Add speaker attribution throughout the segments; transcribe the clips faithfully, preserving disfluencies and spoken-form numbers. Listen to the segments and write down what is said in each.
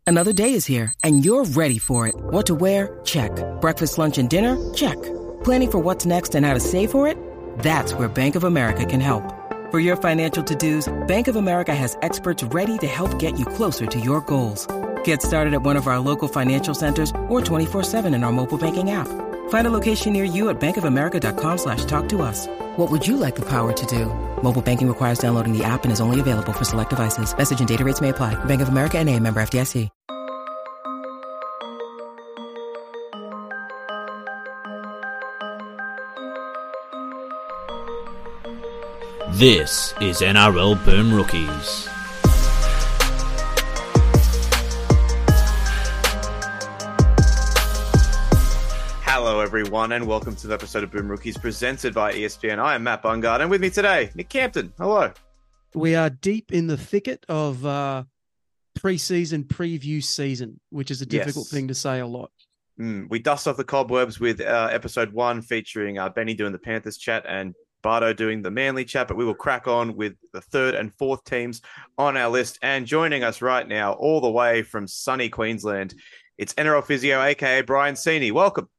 Speaker 1: Another day is here, and you're ready for it. What to wear? Check. Breakfast, lunch, and dinner? Check. Planning for what's next and how to save for it? That's where Bank of America can help. For your financial to-dos, Bank of America has experts ready to help get you closer to your goals. Get started at one of our local financial centers or twenty-four seven in our mobile banking app. Find a location near you at bankofamerica.com slash talk to us. What would you like the power to do? Mobile banking requires downloading the app and is only available for select devices. Message and data rates may apply. Bank of America N A, member F D I C.
Speaker 2: This is N R L Boom Rookies.
Speaker 3: Hello everyone and welcome to the episode of Boom Rookies presented by E S P N. I am Matt Bungard and with me today, Nick Campton. Hello.
Speaker 4: We are deep in the thicket of uh, pre-season preview season, which is a difficult
Speaker 3: Yes.
Speaker 4: thing to say a lot.
Speaker 3: Mm, we dust off the cobwebs with uh, episode one featuring uh, Benny doing the Panthers chat and Bardo doing the Manly chat, but we will crack on with the third and fourth teams on our list. And joining us right now, all the way from sunny Queensland, it's N R L Physio, aka Brian Seeney. Welcome.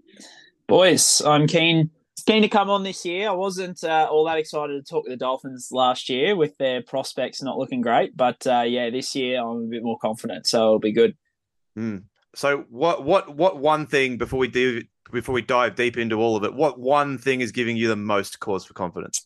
Speaker 5: Boys, I'm keen keen to come on this year. I wasn't uh, all that excited to talk to the Dolphins last year with their prospects not looking great, but uh, yeah, this year I'm a bit more confident, so it'll be good.
Speaker 3: Mm. So, what, what, what one thing before we do before we dive deep into all of it? What one thing is giving you the most cause for confidence?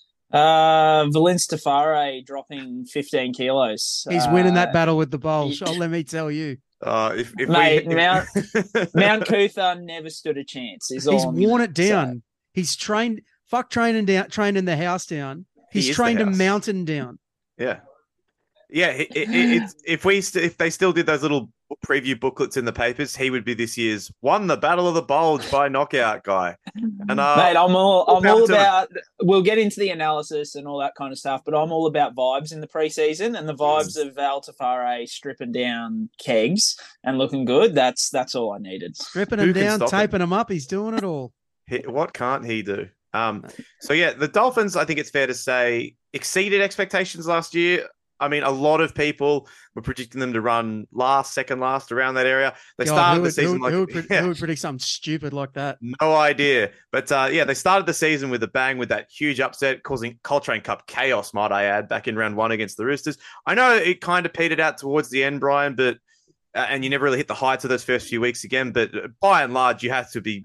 Speaker 5: Uh, Valence Tafare dropping fifteen kilos.
Speaker 4: He's
Speaker 5: uh,
Speaker 4: winning that battle with the Bulls.
Speaker 5: he-
Speaker 4: Oh, let me tell you.
Speaker 3: Uh, if, if
Speaker 5: Mate,
Speaker 3: we,
Speaker 5: Mount, Mount Cootha never stood a chance. Is all
Speaker 4: He's
Speaker 5: I'm gonna
Speaker 4: worn it
Speaker 5: say.
Speaker 4: down. He's trained, fuck training down, training the house down.
Speaker 3: He
Speaker 4: He's
Speaker 3: is the
Speaker 4: trained a
Speaker 3: house.
Speaker 4: mountain down.
Speaker 3: Yeah, yeah. It, it, it's if we st- if they still did those little preview booklets in the papers, he would be this year's won the Battle of the Bulge by knockout guy. And uh,
Speaker 5: Mate, I'm all
Speaker 3: all
Speaker 5: I'm
Speaker 3: power
Speaker 5: all
Speaker 3: to him.
Speaker 5: about. We'll get into the analysis and all that kind of stuff, but I'm all about vibes in the preseason and the vibes of Val Tafare stripping down kegs and looking good. That's that's all I needed.
Speaker 4: Stripping
Speaker 3: Who
Speaker 4: him
Speaker 3: can
Speaker 4: down,
Speaker 3: stop him?
Speaker 4: taping him up. He's doing it all.
Speaker 3: he, what can't he do? Um, so yeah, the Dolphins, I think it's fair to say, exceeded expectations last year. I mean, a lot of people were predicting them to run last, second last, around that area. They
Speaker 4: God,
Speaker 3: started
Speaker 4: who
Speaker 3: the
Speaker 4: would-
Speaker 3: season
Speaker 4: who,
Speaker 3: like
Speaker 4: who would, pre-
Speaker 3: yeah.
Speaker 4: who would predict something stupid like that?
Speaker 3: No idea. But uh, yeah, they started the season with a bang with that huge upset, causing Coltrane Cup chaos, might I add, back in round one against the Roosters. I know it kind of petered out towards the end, Brian, but uh, and you never really hit the heights of those first few weeks again. But by and large, you have to be,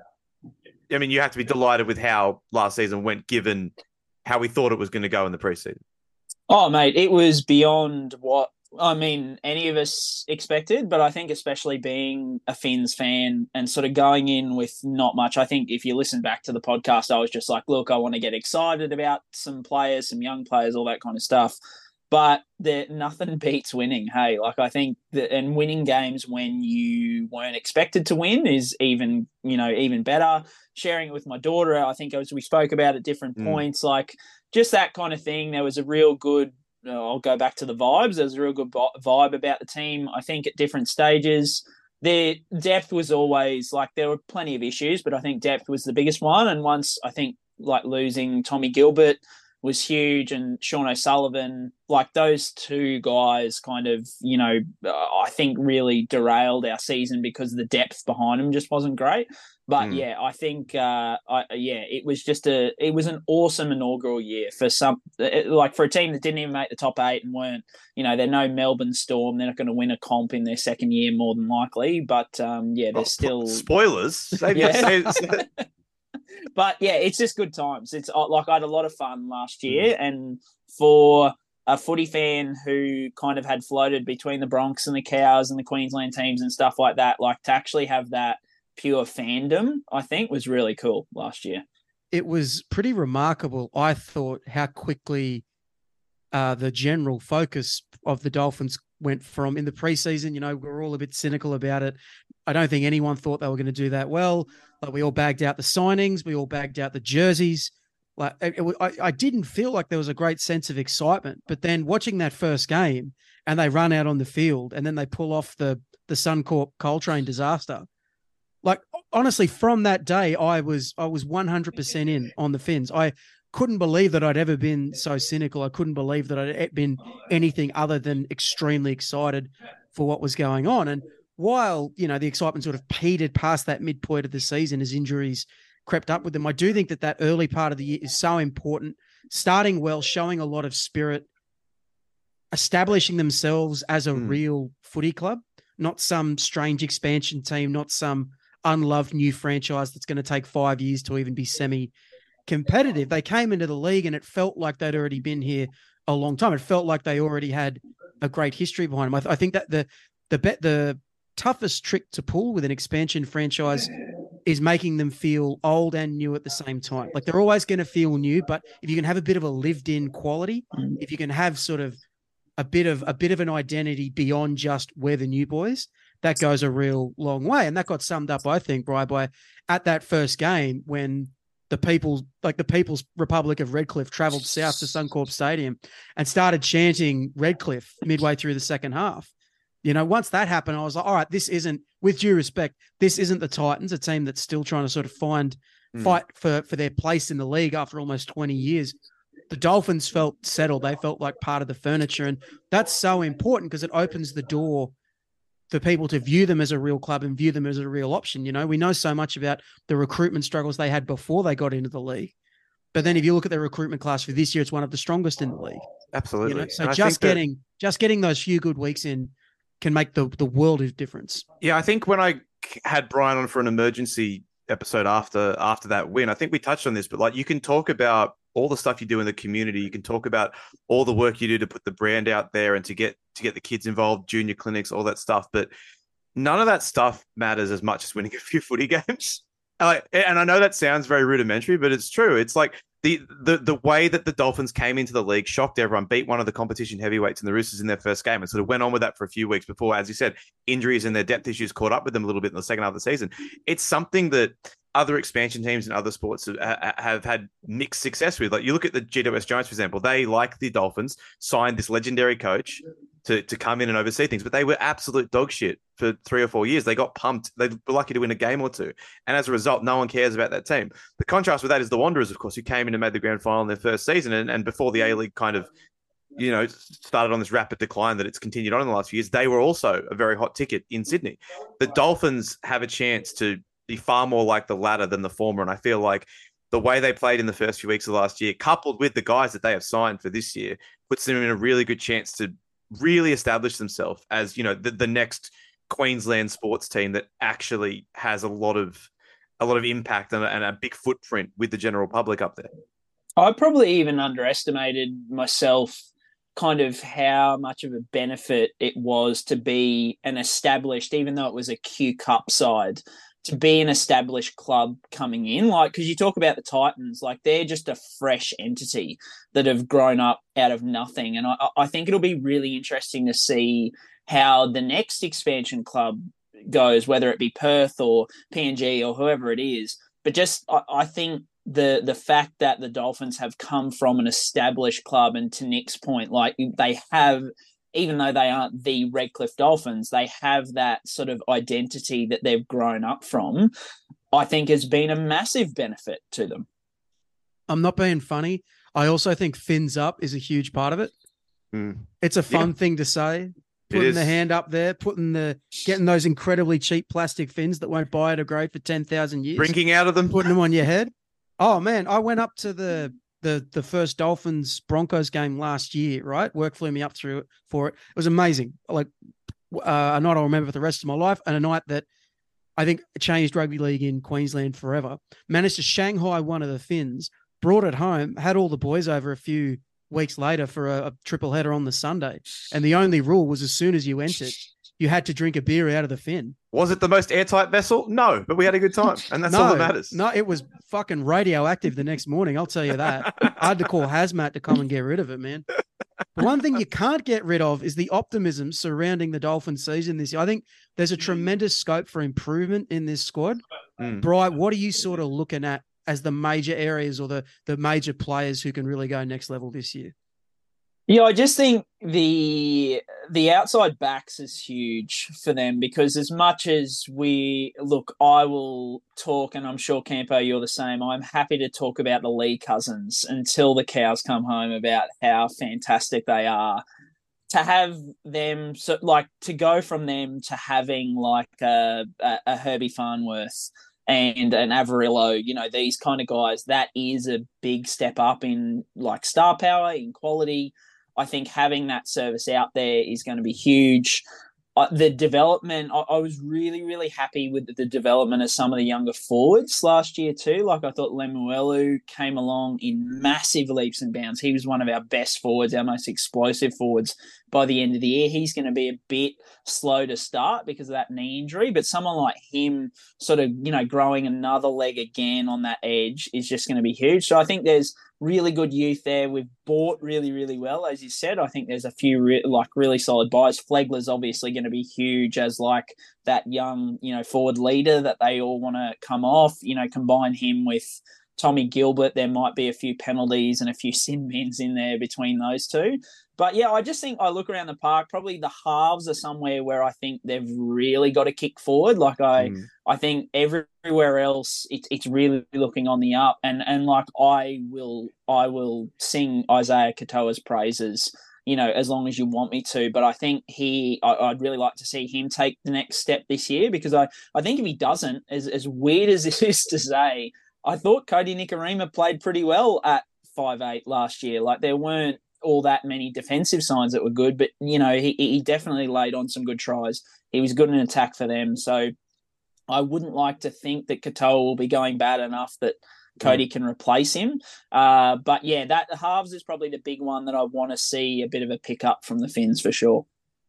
Speaker 3: I mean, you have to be delighted with how last season went, given how we thought it was going to go in the preseason.
Speaker 5: Oh, mate, it was beyond what I mean any of us expected, but I think especially being a Finns fan and sort of going in with not much. I think if you listen back to the podcast, I was just like, look, I want to get excited about some players, some young players, all that kind of stuff. But there, nothing beats winning. Hey, like I think that, and winning games when you weren't expected to win is even, you know, even better. Sharing it with my daughter, I think as we spoke about at different
Speaker 3: Mm.
Speaker 5: points, like just that kind of thing. There was a real good, uh, I'll go back to the vibes. There was a real good vi- vibe about the team. I think at different stages, their depth was always like there were plenty of issues, but I think depth was the biggest one. And once I think like losing Tommy Gilbert was huge and Sean O'Sullivan, like those two guys kind of, you know, uh, I think really derailed our season because the depth behind them just wasn't great. But
Speaker 3: Mm.
Speaker 5: yeah, I think, uh, I, yeah, it was just a, it was an awesome inaugural year for some, it, like for a team that didn't even make the top eight and weren't, you know, they're no Melbourne Storm. They're not going to win a comp in their second year more than likely. But um, yeah, they're
Speaker 3: Oh,
Speaker 5: still.
Speaker 3: spoilers. They-
Speaker 5: Yeah.
Speaker 3: they-
Speaker 5: But yeah, it's just good times. It's uh, like I had a lot of fun last year, and for a footy fan who kind of had floated between the Bronx and the Cows and the Queensland teams and stuff like that, like to actually have that pure fandom, I think was really cool last year.
Speaker 4: It was pretty remarkable, I thought, how quickly uh, the general focus of the Dolphins went from in the preseason. You know, we we're all a bit cynical about it. I don't think anyone thought they were going to do that well. Like we all bagged out the signings, we all bagged out the jerseys. Like it, it, I, I didn't feel like there was a great sense of excitement. But then watching that first game, and they run out on the field, and then they pull off the the Suncorp Coltrane disaster. Like honestly, from that day, I was I was one hundred percent in on the Finns. I couldn't believe that I'd ever been so cynical. I couldn't believe that I'd been anything other than extremely excited. for what was going on. And while, you know, the excitement sort of petered past that midpoint of the season as injuries crept up with them, I do think that that early part of the year is so important. Starting well, showing a lot of spirit, establishing themselves as a mm. real footy club, not some strange expansion team, not some unloved new franchise that's going to take five years to even be semi-competitive. They came into the league and it felt like they'd already been here a long time. It felt like they already had a great history behind them. I, th- I think that the the bet the toughest trick to pull with an expansion franchise is making them feel old and new at the same time. Like they're always going to feel new, but if you can have a bit of a lived-in quality, if you can have sort of a bit of a bit of an identity beyond just we're the new boys, that goes a real long way. And that got summed up, I think, Bri, by at that first game when the people's like the People's Republic of Redcliffe traveled south to Suncorp Stadium and started chanting Redcliffe midway through the second half. You know, once that happened, I was like, all right, this isn't, with due respect, this isn't the Titans, a team that's still trying to sort of find, mm. fight for, for their place in the league after almost twenty years. The Dolphins felt settled. They felt like part of the furniture. And that's so important because it opens the door for people to view them as a real club and view them as a real option. You know, we know so much about the recruitment struggles they had before they got into the league. But then if you look at their recruitment class for this year, it's one of the strongest in the league.
Speaker 3: Absolutely.
Speaker 4: You know? So just getting, that... just getting those few good weeks in can make the, the world of difference.
Speaker 3: Yeah, I think when I had Brian on for an emergency episode after after that win, I think we touched on this, but like you can talk about all the stuff you do in the community. You can talk about all the work you do to put the brand out there and to get to get the kids involved, junior clinics, all that stuff. But none of that stuff matters as much as winning a few footy games. Uh, and I know that sounds very rudimentary, but it's true. It's like the the the way that the Dolphins came into the league shocked everyone, beat one of the competition heavyweights in the Roosters in their first game, and sort of went on with that for a few weeks before, as you said, injuries and their depth issues caught up with them a little bit in the second half of the season. It's something that other expansion teams in other sports have, have had mixed success with. Like you look at the G W S Giants, for example, they, like the Dolphins, signed this legendary coach to, to come in and oversee things, but they were absolute dog shit for three or four years. They got pumped. They were lucky to win a game or two. And as a result, no one cares about that team. The contrast with that is the Wanderers, of course, who came in and made the grand final in their first season. And, and before the A-League kind of, you know, started on this rapid decline that it's continued on in the last few years, they were also a very hot ticket in Sydney. The Dolphins have a chance to be far more like the latter than the former. And I feel like the way they played in the first few weeks of last year, coupled with the guys that they have signed for this year, puts them in a really good chance to really establish themselves as, you know, the, the next Queensland sports team that actually has a lot of a lot of impact and a, and a big footprint with the general public up there.
Speaker 5: I probably even underestimated myself kind of how much of a benefit it was to be an established, even though it was a Q Cup side, to be an established club coming in. Like, because you talk about the Titans, like they're just a fresh entity that have grown up out of nothing. And I, I think it'll be really interesting to see how the next expansion club goes, whether it be Perth or P N G or whoever it is. But just, I, I think the the fact that the Dolphins have come from an established club, and to Nick's point, like they have, even though they aren't the Redcliffe Dolphins, they have that sort of identity that they've grown up from, I think has been a massive benefit to them.
Speaker 4: I'm not being funny. I also think fins up is a huge part of it.
Speaker 3: Mm.
Speaker 4: It's a fun
Speaker 3: yeah.
Speaker 4: thing to say. Putting the hand up there, putting the, getting those incredibly cheap plastic fins that won't biodegrade for ten thousand years.
Speaker 3: Drinking out of them.
Speaker 4: Putting them on your head. Oh man, I went up to the, the, the first Dolphins Broncos game last year, right? Work flew me up through it for it. It was amazing. Like uh, a night I'll remember for the rest of my life, and a night that I think changed rugby league in Queensland forever. Managed to Shanghai one of the fins, brought it home, had all the boys over a few weeks later for a, a triple header on the Sunday. And the only rule was as soon as you entered, you had to drink a beer out of the fin.
Speaker 3: Was it the most airtight vessel? No, but we had a good time. And that's
Speaker 4: no,
Speaker 3: all that matters.
Speaker 4: No, it was fucking radioactive the next morning. I'll tell you that. I had to call hazmat to come and get rid of it, man. The one thing you can't get rid of is the optimism surrounding the Dolphins season this year. I think there's a tremendous scope for improvement in this squad.
Speaker 3: Mm.
Speaker 4: Bri, what are you sort of looking at as the major areas or the, the major players who can really go next level this year?
Speaker 5: Yeah, I just think the the outside backs is huge for them, because as much as we look, I will talk, and I'm sure Campo, you're the same. I'm happy to talk about the Lee cousins until the cows come home about how fantastic they are. to have them, so like to go from them to having like a, a, a Herbie Farnworth and an Averillo, you know, these kind of guys, that is a big step up in like star power, in quality. I think having that service out there is going to be huge. Uh, the development, I, I was really, really happy with the development of some of the younger forwards last year too. Like I thought Lemuelu came along in massive leaps and bounds. He was one of our best forwards, our most explosive forwards by the end of the year. He's going to be a bit slow to start because of that knee injury, but someone like him sort of, you know, growing another leg again on that edge is just going to be huge. So I think there's really good youth there. We've bought really, really well, as you said. I think there's a few re- like really solid buys. Flegler's obviously going to be huge as like that young, you know, forward leader that they all want to come off. You know, combine him with Tommy Gilbert. There might be a few penalties and a few sin bins in there between those two. But yeah, I just think I look around the park, probably the halves are somewhere where I think they've really got to kick forward. Like I, mm. I think everywhere else, it's it's really looking on the up. And and like I will, I will sing Isaiah Katoa's praises, you know, as long as you want me to. But I think he, I, I'd really like to see him take the next step this year, because I, I think if he doesn't, as as weird as this is to say, I thought Cody Nikorima played pretty well at five eight last year. Like there weren't all that many defensive signs that were good, but you know, he he definitely laid on some good tries. He was good in attack for them. So I wouldn't like to think that Katoa will be going bad enough that Cody mm. can replace him. Uh, but yeah, that halves is probably the big one that I want to see a bit of a pickup from the Finns for sure.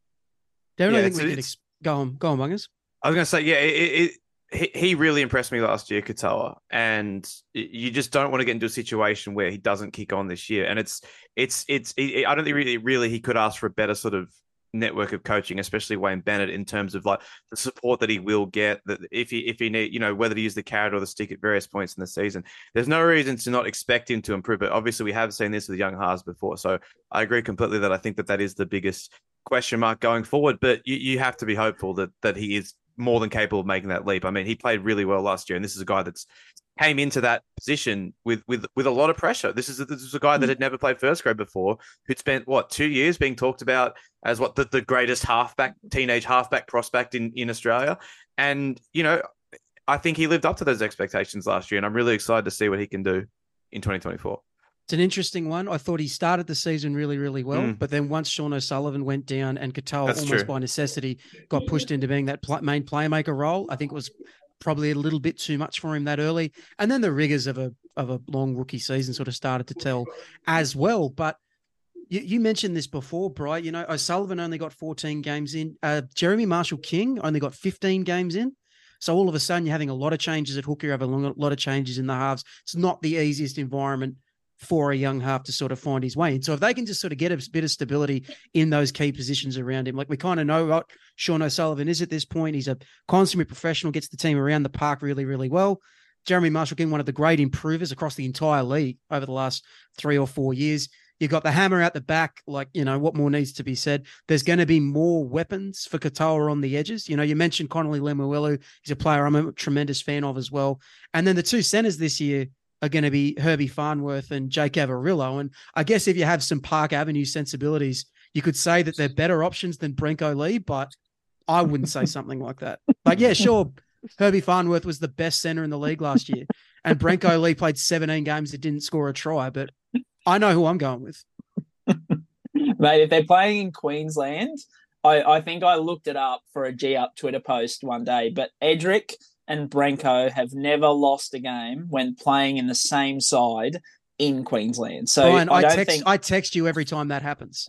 Speaker 4: Don't yeah, think we could ex- go on, go on, Bungers.
Speaker 3: I was going to say, yeah, it, it, he he really impressed me last year, Katoa, and you just don't want to get into a situation where he doesn't kick on this year. And it's it's it's it, I don't think really really he could ask for a better sort of network of coaching, especially Wayne Bennett, in terms of like the support that he will get. That if he if he need, you know, whether to use the carrot or the stick at various points in the season, there's no reason to not expect him to improve. But obviously, we have seen this with young Haas before, so I agree completely that I think that that is the biggest question mark going forward. But you you have to be hopeful that that he is more than capable of making that leap. I mean, he played really well last year, and this is a guy that's came into that position with with with a lot of pressure. This is a, this is a guy that had never played first grade before, who'd spent what two years being talked about as what the, the greatest halfback, teenage halfback prospect in in Australia. And you know, I think he lived up to those expectations last year, and I'm really excited to see what he can do in twenty twenty-four.
Speaker 4: It's an interesting one. I thought he started the season really, really well, mm. but then once Sean O'Sullivan went down and Katoa That's almost true. by necessity got pushed into being that pl- main playmaker role, I think it was probably a little bit too much for him that early. And then the rigors of a of a long rookie season sort of started to tell as well. But you, you mentioned this before, Bri. You know, O'Sullivan only got fourteen games in. Uh, Jeremy Marshall-King only got fifteen games in. So all of a sudden you're having a lot of changes at hooker, you have a lot of changes in the halves. It's not the easiest environment for a young half to sort of find his way in. So if they can just sort of get a bit of stability in those key positions around him, like we kind of know what Sean O'Sullivan is at this point. He's a consummate professional, gets the team around the park really, really well. Jeremy Marshall-King, one of the great improvers across the entire league over the last three or four years. You've got the hammer out the back, like, you know, what more needs to be said? There's going to be more weapons for Katoa on the edges. You know, you mentioned Connolly Lemuelu. He's a player I'm a tremendous fan of as well. And then the two centers this year are going to be Herbie Farnworth and Jake Averillo. And I guess if you have some Park Avenue sensibilities, you could say that they're better options than Brenko Lee, but I wouldn't say something like that. Like, yeah, sure, Herbie Farnworth was the best center in the league last year, and Brenko Lee played seventeen games that didn't score a try, but I know who I'm going with.
Speaker 5: Mate, if they're playing in Queensland, I, I think I looked it up for a G-Up Twitter post one day, but Edric and Brenko have never lost a game when playing in the same side in Queensland. So
Speaker 4: Brian,
Speaker 5: I,
Speaker 4: I
Speaker 5: don't
Speaker 4: text
Speaker 5: think...
Speaker 4: I text you every time that happens.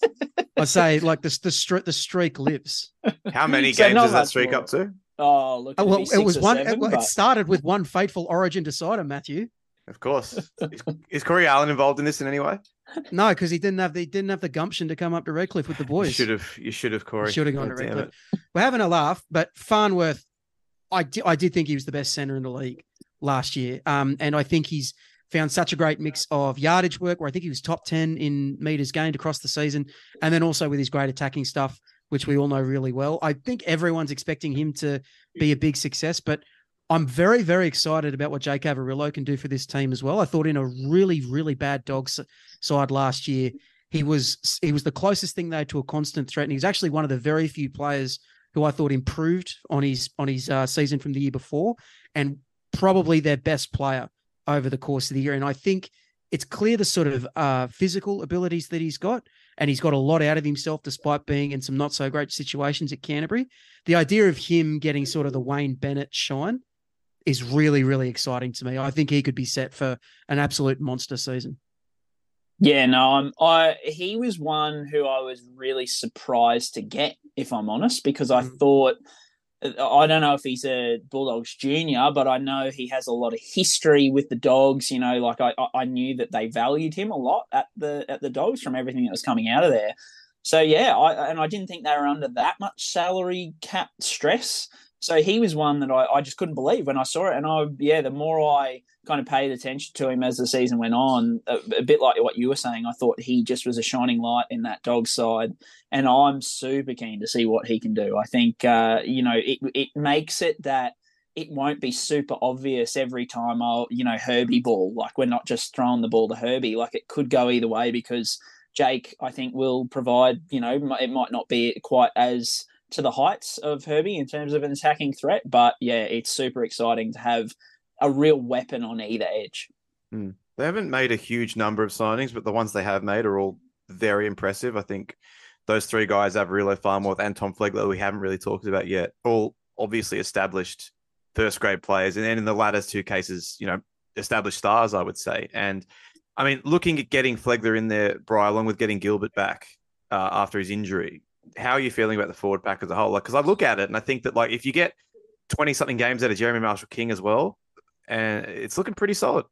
Speaker 4: I say like the the streak the streak lives.
Speaker 3: How many so games is that streak more. up to?
Speaker 5: Oh, look,
Speaker 4: oh, well, it was one.
Speaker 5: Seven,
Speaker 4: it,
Speaker 5: but...
Speaker 4: it started with one fateful Origin decider, Matthew.
Speaker 3: Of course. Is, is Corey Allen involved in this in any way?
Speaker 4: No, because he didn't have the he didn't have the gumption to come up to Redcliffe with the boys.
Speaker 3: You should have. You should have, Corey.
Speaker 4: Should have gone oh, to Redcliffe. We're having a laugh, but Farnworth, I did, I did think he was the best center in the league last year. Um, and I think he's found such a great mix of yardage work, where I think he was top ten in meters gained across the season, and then also with his great attacking stuff, which we all know really well. I think everyone's expecting him to be a big success, but I'm very, very excited about what Jake Averillo can do for this team as well. I thought in a really, really bad Dogs side last year, He was he was the closest thing though to a constant threat, and he's actually one of the very few players who I thought improved on his on his uh, season from the year before, and probably their best player over the course of the year. And I think it's clear the sort of uh, physical abilities that he's got, and he's got a lot out of himself despite being in some not so great situations at Canterbury. The idea of him getting sort of the Wayne Bennett shine is really, really exciting to me. I think he could be set for an absolute monster season.
Speaker 5: Yeah, no, I'm, I he was one who I was really surprised to get, if I'm honest, because I mm. thought, I don't know if he's a Bulldogs junior, but I know he has a lot of history with the Dogs. You know, like I, I knew that they valued him a lot at the at the Dogs from everything that was coming out of there. So yeah, I and I didn't think they were under that much salary cap stress. So he was one that I, I just couldn't believe when I saw it. And I, yeah, the more I kind of paid attention to him as the season went on, a, a bit like what you were saying, I thought he just was a shining light in that dog side. And I'm super keen to see what he can do. I think, uh, you know, it it makes it that it won't be super obvious every time I'll, you know, Herbie ball. Like we're not just throwing the ball to Herbie. Like it could go either way because Jake, I think, will provide, you know, it might not be quite as to the heights of Herbie in terms of an attacking threat. But yeah, it's super exciting to have a real weapon on either edge.
Speaker 3: Mm. They haven't made a huge number of signings, but the ones they have made are all very impressive. I think those three guys, Averillo, Farmworth and Tom Flegler, we haven't really talked about yet, all obviously established first grade players. And then in the latter two cases, you know, established stars, I would say. And I mean, looking at getting Flegler in there, Bri, along with getting Gilbert back uh, after his injury, how are you feeling about the forward pack as a whole? Like, because I look at it and I think that, like, if you get twenty-something games out of Jeremy Marshall-King as well, and it's looking pretty solid.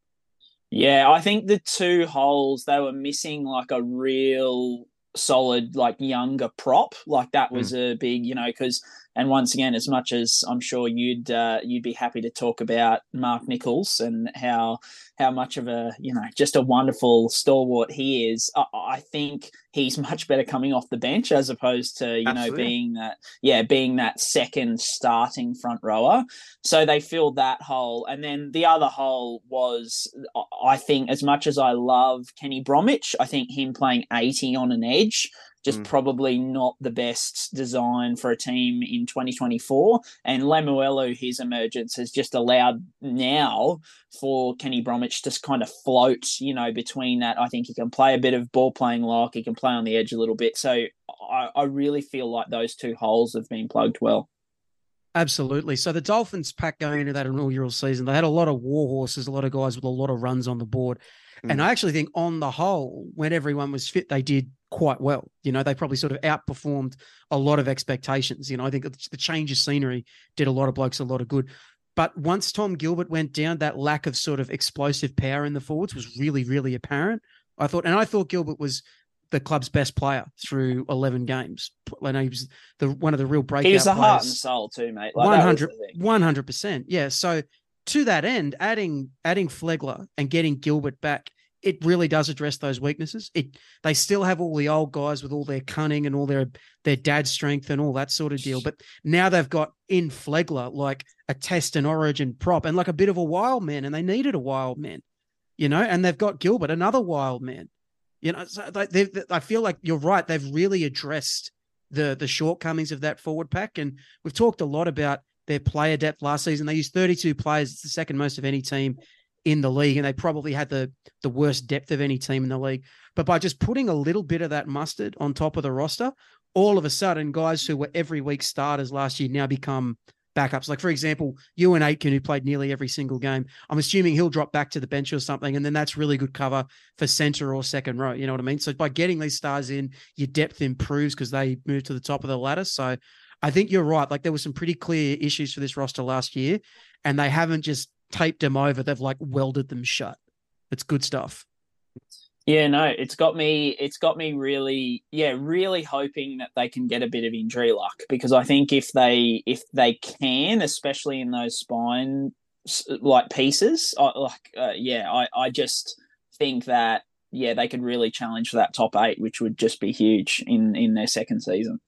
Speaker 5: Yeah, I think the two holes, they were missing, like, a real solid, like, younger prop. Like, that was mm. a big, you know, because... And once again, as much as I'm sure you'd uh, you'd be happy to talk about Mark Nichols and how how much of a, you know, just a wonderful stalwart he is, I, I think he's much better coming off the bench as opposed to, you Absolutely. know, being that, yeah, being that second starting front rower. So they filled that hole. And then the other hole was, I think, as much as I love Kenny Bromwich, I think him playing eighty on an edge, just mm. probably not the best design for a team in twenty twenty-four. And Lemuelu, his emergence has just allowed now for Kenny Bromwich to kind of float, you know, between that. I think he can play a bit of ball playing lock. He can play on the edge a little bit. So I, I really feel like those two holes have been plugged well.
Speaker 4: Absolutely. So the Dolphins pack going into that inaugural season, they had a lot of war horses, a lot of guys with a lot of runs on the board. Mm. And I actually think on the whole, when everyone was fit, they did quite well. You know, they probably sort of outperformed a lot of expectations. You know, I think the change of scenery did a lot of blokes a lot of good. But once Tom Gilbert went down, that lack of sort of explosive power in the forwards was really, really apparent. I thought, and I thought Gilbert was the club's best player through eleven games. I know he was the one of the real breakout players. He was
Speaker 5: the
Speaker 4: players.
Speaker 5: heart and soul too, mate. Like
Speaker 4: one hundred, one hundred percent. Yeah. So to that end, adding adding Flegler and getting Gilbert back, it really does address those weaknesses. It they still have all the old guys with all their cunning and all their their dad strength and all that sort of deal. But now they've got in Flegler like a test and origin prop and like a bit of a wild man, and they needed a wild man, you know. And they've got Gilbert, another wild man, you know. So they, they, I feel like you're right. They've really addressed the the shortcomings of that forward pack, and we've talked a lot about their player depth last season. They used thirty-two players. It's the second most of any team in the league, and they probably had the the worst depth of any team in the league. But by just putting a little bit of that mustard on top of the roster, all of a sudden, guys who were every week starters last year now become backups. Like, for example, Ewan Aitken, who played nearly every single game, I'm assuming he'll drop back to the bench or something, and then that's really good cover for center or second row. You know what I mean? So by getting these stars in, your depth improves because they move to the top of the ladder. So I think you're right. Like, there were some pretty clear issues for this roster last year, and they haven't just taped them over. They've like welded them shut. It's good stuff.
Speaker 5: Yeah, no, it's got me, it's got me really, yeah, really hoping that they can get a bit of injury luck, because I think if they, if they can, especially in those spine like pieces, I, like, uh, yeah, I, I just think that, yeah, they could really challenge for that top eight, which would just be huge in, in their second season.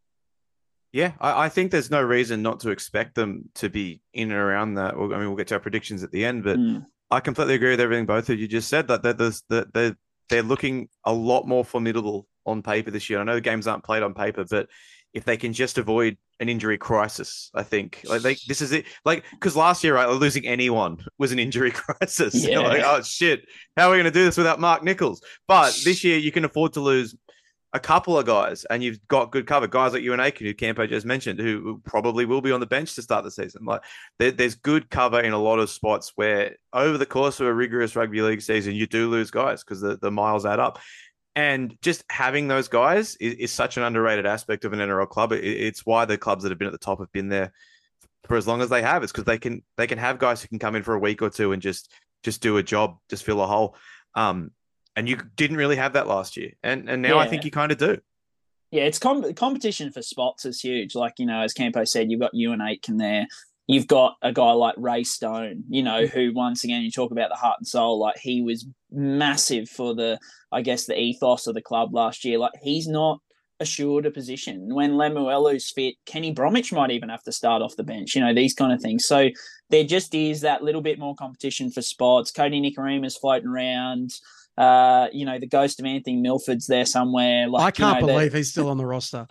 Speaker 3: Yeah, I, I think there's no reason not to expect them to be in and around that. I mean, we'll get to our predictions at the end, but mm. I completely agree with everything both of you just said. That that the the they're looking a lot more formidable on paper this year. I know the games aren't played on paper, but if they can just avoid an injury crisis, I think like they, this is it. Like, because last year, right, losing anyone was an injury crisis.
Speaker 5: Yeah.
Speaker 3: You're like, oh shit, how are we going to do this without Mark Nichols? But this year, you can afford to lose a couple of guys, and you've got good cover. Guys like you and Aiken, who Campo just mentioned, who probably will be on the bench to start the season. Like, there, there's good cover in a lot of spots where, over the course of a rigorous rugby league season, you do lose guys because the, the miles add up. And just having those guys is, is such an underrated aspect of an N R L club. It, it's why the clubs that have been at the top have been there for as long as they have. It's because they can they can have guys who can come in for a week or two and just just do a job, just fill a hole. Um, and you didn't really have that last year, and and now
Speaker 5: Yeah.
Speaker 3: I think you kind of do.
Speaker 5: Yeah, it's com- competition for spots is huge. Like, you know, as Campo said, you've got you and Aitken there. You've got a guy like Ray Stone, you know, who once again, you talk about the heart and soul, like he was massive for the, I guess, the ethos of the club last year. Like, he's not assured a position. When Lemuelu's fit, Kenny Bromwich might even have to start off the bench, you know, these kind of things. So there just is that little bit more competition for spots. Cody Nicarima's floating around. Uh, you know, the ghost of Anthony Milford's there somewhere. Like,
Speaker 4: I can't
Speaker 5: you know,
Speaker 4: believe he's still on the roster.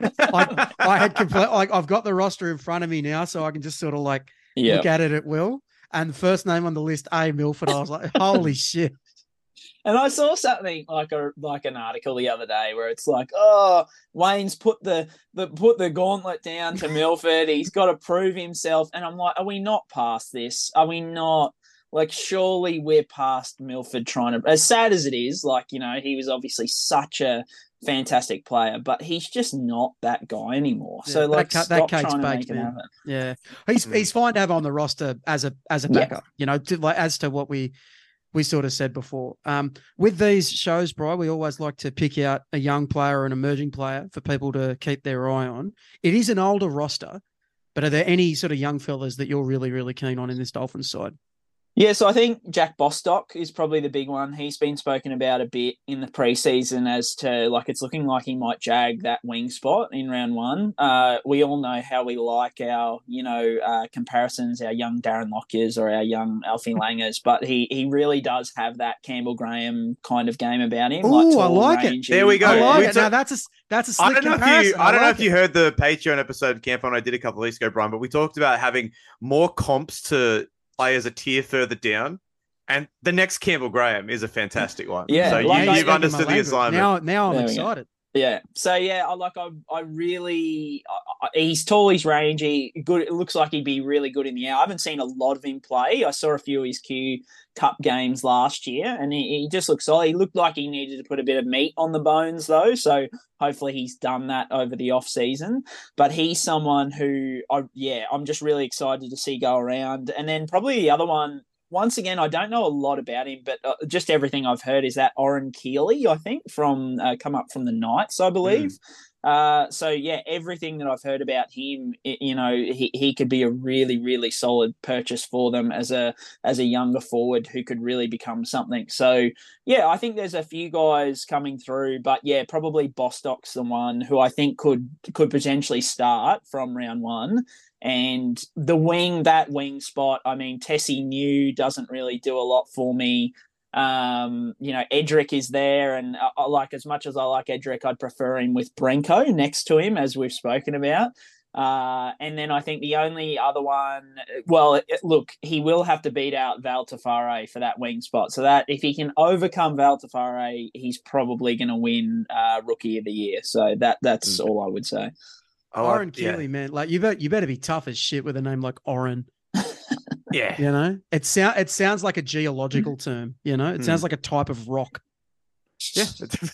Speaker 4: I, I had complete, like I've got the roster in front of me now, so I can just sort of like
Speaker 5: yeah.
Speaker 4: look at it at will. And the first name on the list, A. Milford, I was like, holy shit.
Speaker 5: And I saw something like a like an article the other day where it's like, oh, Wayne's put the, the put the gauntlet down to Milford. He's got to prove himself. And I'm like, are we not past this? Are we not? Like, surely we're past Milford trying to, as sad as it is, like, you know, he was obviously such a fantastic player, but he's just not that guy anymore.
Speaker 4: Yeah,
Speaker 5: so, like,
Speaker 4: that,
Speaker 5: stop
Speaker 4: that
Speaker 5: trying to
Speaker 4: baked,
Speaker 5: make it happen.
Speaker 4: Yeah. He's he's fine to have on the roster as a as a backup, yeah. you know, to, like, as to what we we sort of said before. Um, with these shows, Bri, we always like to pick out a young player or an emerging player for people to keep their eye on. It is an older roster, but are there any sort of young fellas that you're really, really keen on in this Dolphins side?
Speaker 5: Yeah, so I think Jack Bostock is probably the big one. He's been spoken about a bit in the preseason as to, like, it's looking like he might jag that wing spot in round one. Uh, we all know how we like our, you know, uh, comparisons, our young Darren Lockyers or our young Alfie Langers, but he he really does have that Campbell Graham kind of game about him.
Speaker 4: Oh,
Speaker 5: like
Speaker 4: I like
Speaker 5: rangy.
Speaker 4: it.
Speaker 3: There we go.
Speaker 4: I like
Speaker 3: We
Speaker 4: it.
Speaker 3: took-
Speaker 4: Now that's a that's a slick
Speaker 3: I don't know
Speaker 4: comparison.
Speaker 3: if you I don't
Speaker 4: like
Speaker 3: know if
Speaker 4: it.
Speaker 3: you heard the Patreon episode Campo and I did a couple of weeks ago, Brian, but we talked about having more comps to players a tier further down. And the next Campbell Graham is a fantastic one.
Speaker 5: Yeah,
Speaker 3: so
Speaker 5: like
Speaker 3: you,
Speaker 5: I-
Speaker 3: you've understood the
Speaker 4: language.
Speaker 3: assignment.
Speaker 4: Now, now I'm
Speaker 5: There we go.
Speaker 4: excited.
Speaker 5: Yeah. So yeah, I like I I really I, I- he's tall, he's rangy, good. It looks like he'd be really good in the air. I haven't seen a lot of him play. I saw a few of his Q Cup games last year, and he, he just looked solid. He looked like he needed to put a bit of meat on the bones though. So hopefully he's done that over the off season. But he's someone who I yeah, I'm just really excited to see go around. And then probably the other one. Once again, I don't know a lot about him, but uh, just everything I've heard is that Oren Keeley, I think, from uh, come up from the Knights, I believe. Mm. Uh, so, yeah, everything that I've heard about him, it, you know, he, he could be a really, really solid purchase for them as a as a younger forward who could really become something. So, yeah, I think there's a few guys coming through, but, yeah, probably Bostock's the one who I think could could potentially start from round one. And the wing, that wing spot, I mean, Tessie New doesn't really do a lot for me. Um, you know, Edric is there, and I, I like as much as I like Edric, I'd prefer him with Brenko next to him, as we've spoken about. Uh, and then I think the only other one, well, it, look, he will have to beat out Val Tafare for that wing spot. So that if he can overcome Val Tafare, he's probably going to win uh, Rookie of the Year. So that that's mm. all I would say.
Speaker 3: Oh,
Speaker 4: Oren
Speaker 3: yeah.
Speaker 4: Keeley, man, like you better you better be tough as shit with a name like Oren.
Speaker 3: Yeah,
Speaker 4: you know, it sound it sounds like a geological term. You know, it mm. sounds like a type of rock.
Speaker 3: Yeah,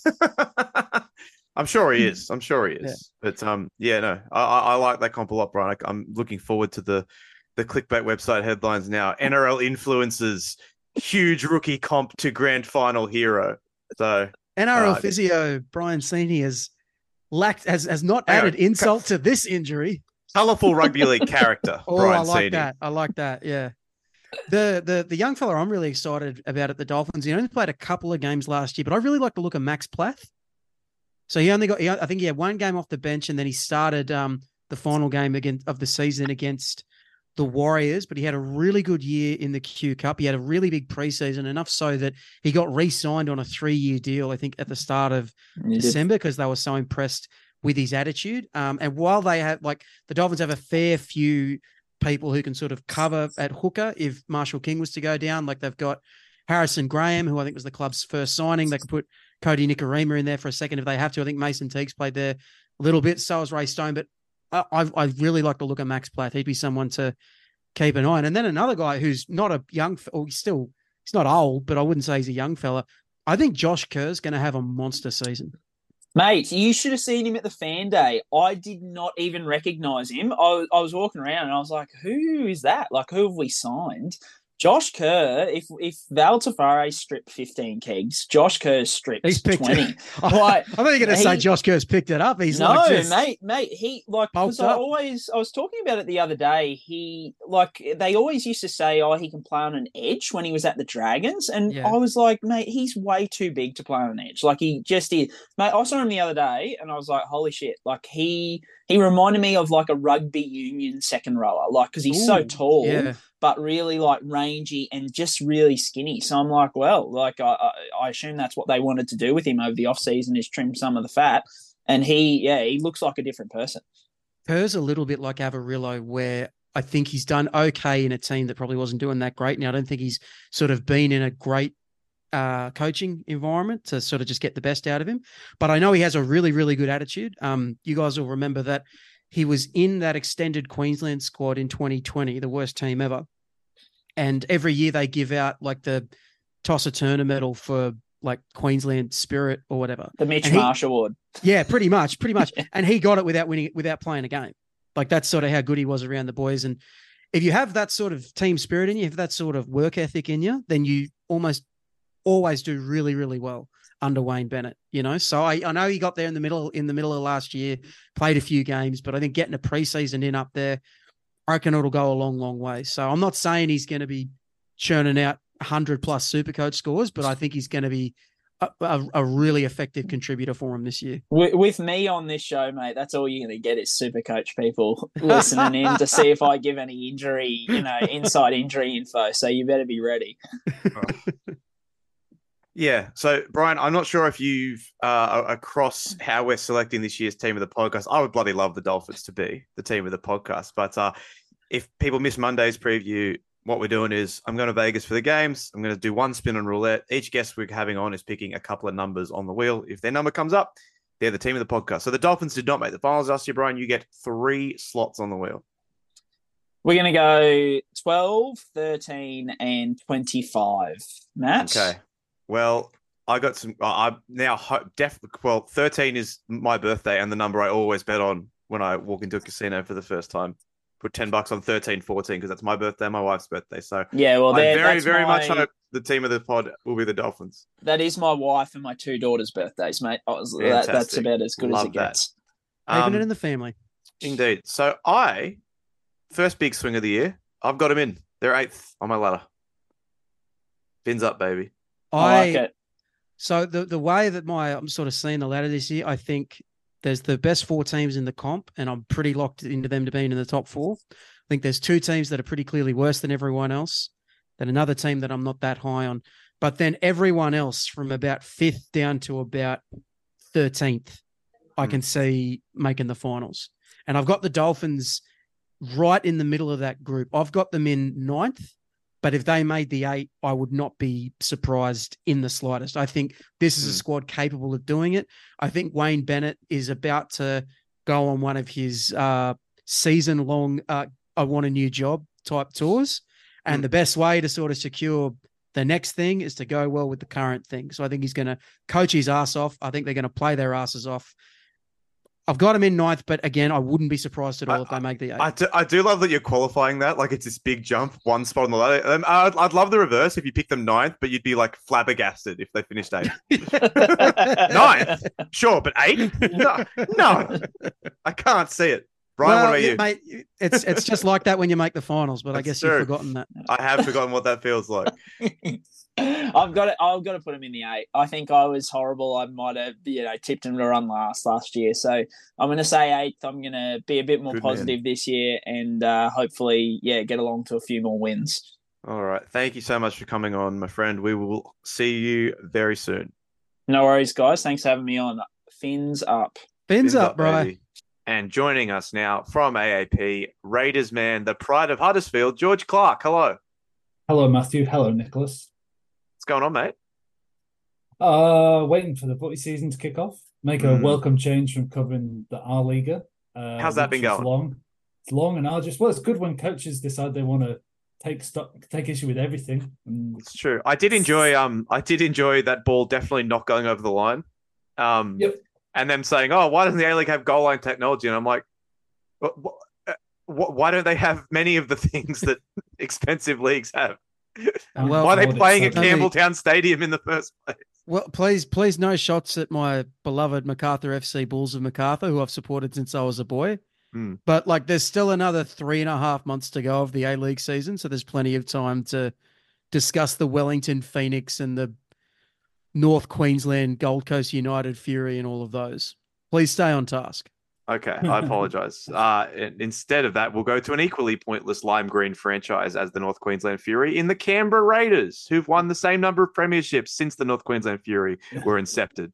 Speaker 3: I'm sure he is. I'm sure he is. Yeah. But um, yeah, no, I, I like that comp a lot, Brian. I'm looking forward to the the clickbait website headlines now. N R L influencers, huge rookie comp to grand final hero. So
Speaker 4: N R L
Speaker 3: uh,
Speaker 4: physio Brian Sini has lacked has has not added on. insult to this injury.
Speaker 3: Colourful rugby league character.
Speaker 4: Oh,
Speaker 3: Brian
Speaker 4: I like
Speaker 3: Sini.
Speaker 4: that. I like that. Yeah. The the the young fella I'm really excited about at the Dolphins. He only played a couple of games last year, but I really like the look of Max Plath. So he only got, he, I think he had one game off the bench, and then he started um, the final game again of the season against the Warriors, but he had a really good year in the Q Cup. He had a really big preseason, enough so that he got re-signed on a three-year deal, I think, at the start of
Speaker 5: He did.
Speaker 4: December because they were so impressed with his attitude. Um, and while they have, like, the Dolphins have a fair few people who can sort of cover at hooker if Marshall King was to go down. Like, they've got Harrison Graham, who I think was the club's first signing. They could put Cody Nikarima in there for a second if they have to. I think Mason Teague's played there a little bit. So has Ray Stone. But I, I, I really like to look at Max Platt. He'd be someone to keep an eye on. And then another guy who's not a young, or he's still, he's not old, but I wouldn't say he's a young fella. I think Josh Kerr's going to have a monster season.
Speaker 5: Mate, you should have seen him at the fan day. I did not even recognize him. I, I was walking around and I was like, who is that? Like, who have we signed? Josh Kerr, if if Val Tafare stripped fifteen kegs, Josh Kerr's stripped
Speaker 4: He's picked
Speaker 5: twenty.
Speaker 4: it.
Speaker 5: Like,
Speaker 4: I thought you were going to
Speaker 5: he-
Speaker 4: say Josh Kerr's picked it up. He's
Speaker 5: no,
Speaker 4: like just,
Speaker 5: mate, mate. He like because
Speaker 4: bulked
Speaker 5: I
Speaker 4: up.
Speaker 5: always I was talking about it the other day. He like they always used to say, oh, he can play on an edge when he was at the Dragons, and
Speaker 4: Yeah.
Speaker 5: I was like, mate, he's way too big to play on an edge. Like he just is. Mate, I saw him the other day, and I was like, holy shit! Like he he reminded me of like a rugby union second rower, like because he's so
Speaker 4: Ooh,
Speaker 5: tall.
Speaker 4: yeah.
Speaker 5: But really like rangy and just really skinny. So I'm like, well, like I, I, I assume that's what they wanted to do with him over the off season is trim some of the fat. And he, yeah, he looks like a different person.
Speaker 4: Kerr's a little bit like Avarillo, where I think he's done okay in a team that probably wasn't doing that great. Now, I don't think he's sort of been in a great uh, coaching environment to sort of just get the best out of him. But I know he has a really, really good attitude. Um, you guys will remember that he was in that extended Queensland squad in twenty twenty, the worst team ever. And every year they give out like the Tosser Turner medal for like Queensland spirit or whatever.
Speaker 5: The Mitch
Speaker 4: And he-
Speaker 5: Marsh Award.
Speaker 4: Yeah, pretty much, pretty much. And he got it without winning, without playing a game. Like that's sort of how good he was around the boys. And if you have that sort of team spirit in you, if that sort of work ethic in you, then you almost always do really, really well under Wayne Bennett, you know? So I, I know he got there in the middle, in the middle of last year, played a few games, but I think getting a preseason in up there, I reckon it'll go a long, long way. So I'm not saying he's going to be churning out one hundred plus Supercoach scores, but I think he's going to be a, a, a really effective contributor for him this year.
Speaker 5: With, with me on this show, mate, that's all you're going to get is super coach people listening in to see if I give any injury, you know, inside injury info. So you better be ready.
Speaker 3: Yeah. So, Brian, I'm not sure if you've uh, across how we're selecting this year's team of the podcast. I would bloody love the Dolphins to be the team of the podcast. But uh, if people miss Monday's preview, what we're doing is I'm going to Vegas for the games. I'm going to do one spin on roulette. Each guest we're having on is picking a couple of numbers on the wheel. If their number comes up, they're the team of the podcast. So the Dolphins did not make the finals last year, Brian. You get three slots on the wheel.
Speaker 5: We're going to go twelve, thirteen, and twenty-five. Matt?
Speaker 3: Okay. Well, I got some. I now hope definitely. Well, thirteen is my birthday and the number I always bet on when I walk into a casino for the first time. Put ten bucks on thirteen, fourteen because that's my birthday and my wife's birthday. So
Speaker 5: Yeah, well,
Speaker 3: I
Speaker 5: there-
Speaker 3: very,
Speaker 5: that's
Speaker 3: very
Speaker 5: my-
Speaker 3: much hope the team of the pod will be the Dolphins.
Speaker 5: That is my wife and my two daughters' birthdays, mate. I was, that, that's
Speaker 3: Fantastic.
Speaker 5: about as good
Speaker 3: Love
Speaker 5: as it
Speaker 3: that.
Speaker 5: gets.
Speaker 4: Having
Speaker 3: Um,
Speaker 4: it in the family.
Speaker 3: Indeed. So I, first big swing of the year, I've got them in. They're eighth on my ladder. Fins up, baby.
Speaker 5: I like it.
Speaker 4: So the the way that my I'm sort of seeing the ladder this year, I think there's the best four teams in the comp, and I'm pretty locked into them to being in the top four. I think there's two teams that are pretty clearly worse than everyone else. Then another team that I'm not that high on, but then everyone else from about fifth down to about thirteenth, I
Speaker 3: Hmm.
Speaker 4: can see making the finals. And I've got the Dolphins right in the middle of that group. I've got them in ninth. But if they made the eight, I would not be surprised in the slightest. I think this is a
Speaker 3: Hmm.
Speaker 4: squad capable of doing it. I think Wayne Bennett is about to go on one of his uh, season-long uh, I want a new job type tours. And
Speaker 3: Hmm.
Speaker 4: the best way to sort of secure the next thing is to go well with the current thing. So I think he's going to coach his ass off. I think they're going to play their asses off. I've got him in ninth, but again, I wouldn't be surprised at all
Speaker 3: I-
Speaker 4: if they make the eight.
Speaker 3: I do, I do love that you're qualifying that. Like it's this big jump, one spot on the ladder. Um, I'd, I'd love the reverse if you pick them ninth, but you'd be like flabbergasted if they finished eighth. Ninth? Sure, but eight? No, no. I can't see it. Brian,
Speaker 4: Well,
Speaker 3: what about
Speaker 4: yeah,
Speaker 3: you?
Speaker 4: mate, it's it's just like that when you make the finals, but I
Speaker 3: That's
Speaker 4: guess
Speaker 3: true.
Speaker 4: you've forgotten that.
Speaker 3: I have forgotten what that feels like.
Speaker 5: I've got to, I've got to put him in the eight. I think I was horrible. I might have, you know, tipped him to run last last year. So I'm going to say eighth. I'm going to be a bit more
Speaker 3: Good
Speaker 5: positive
Speaker 3: man.
Speaker 5: this year, and uh, hopefully, yeah, get along to a few more wins.
Speaker 3: All right. Thank you so much for coming on, my friend. We will see you very soon.
Speaker 5: No worries, guys. Thanks for having me on. Fins up.
Speaker 4: Fins,
Speaker 3: Fins
Speaker 4: up, bro.
Speaker 3: baby. And joining us now from A A P, Raiders man, the pride of Huddersfield, George Clark. Hello.
Speaker 6: Hello, Matthew. Hello, Nicholas.
Speaker 3: What's going on, mate?
Speaker 6: Uh, waiting for the footy season to kick off. Make a
Speaker 3: Mm.
Speaker 6: welcome change from covering the R Liga. Uh,
Speaker 3: How's that
Speaker 6: which
Speaker 3: been
Speaker 6: is
Speaker 3: going?
Speaker 6: Long. It's long and arduous. Well, it's good when coaches decide they want to take stock, take issue with everything. And
Speaker 3: It's true. I did enjoy um I did enjoy that ball definitely not going over the line. Um
Speaker 6: Yep.
Speaker 3: and them saying, "Oh, why doesn't the A-League have goal line technology?" And I'm like, what, what, why don't they have many of the things that expensive leagues have?
Speaker 4: Well,
Speaker 3: why are they
Speaker 6: Audit,
Speaker 3: playing at
Speaker 6: so-
Speaker 3: Campbelltown Stadium in the first place?
Speaker 4: Well, please, please, no shots at my beloved MacArthur F C Bulls of MacArthur, who I've supported since I was a boy.
Speaker 3: Hmm.
Speaker 4: But like, there's still another three and a half months to go of the A League season, so there's plenty of time to discuss the Wellington Phoenix and the North Queensland Gold Coast United Fury and all of those. Please stay on task.
Speaker 3: Okay, I apologize. Uh, instead of that, we'll go to an equally pointless lime green franchise as the North Queensland Fury in the Canberra Raiders, who've won the same number of premierships since the North Queensland Fury were incepted.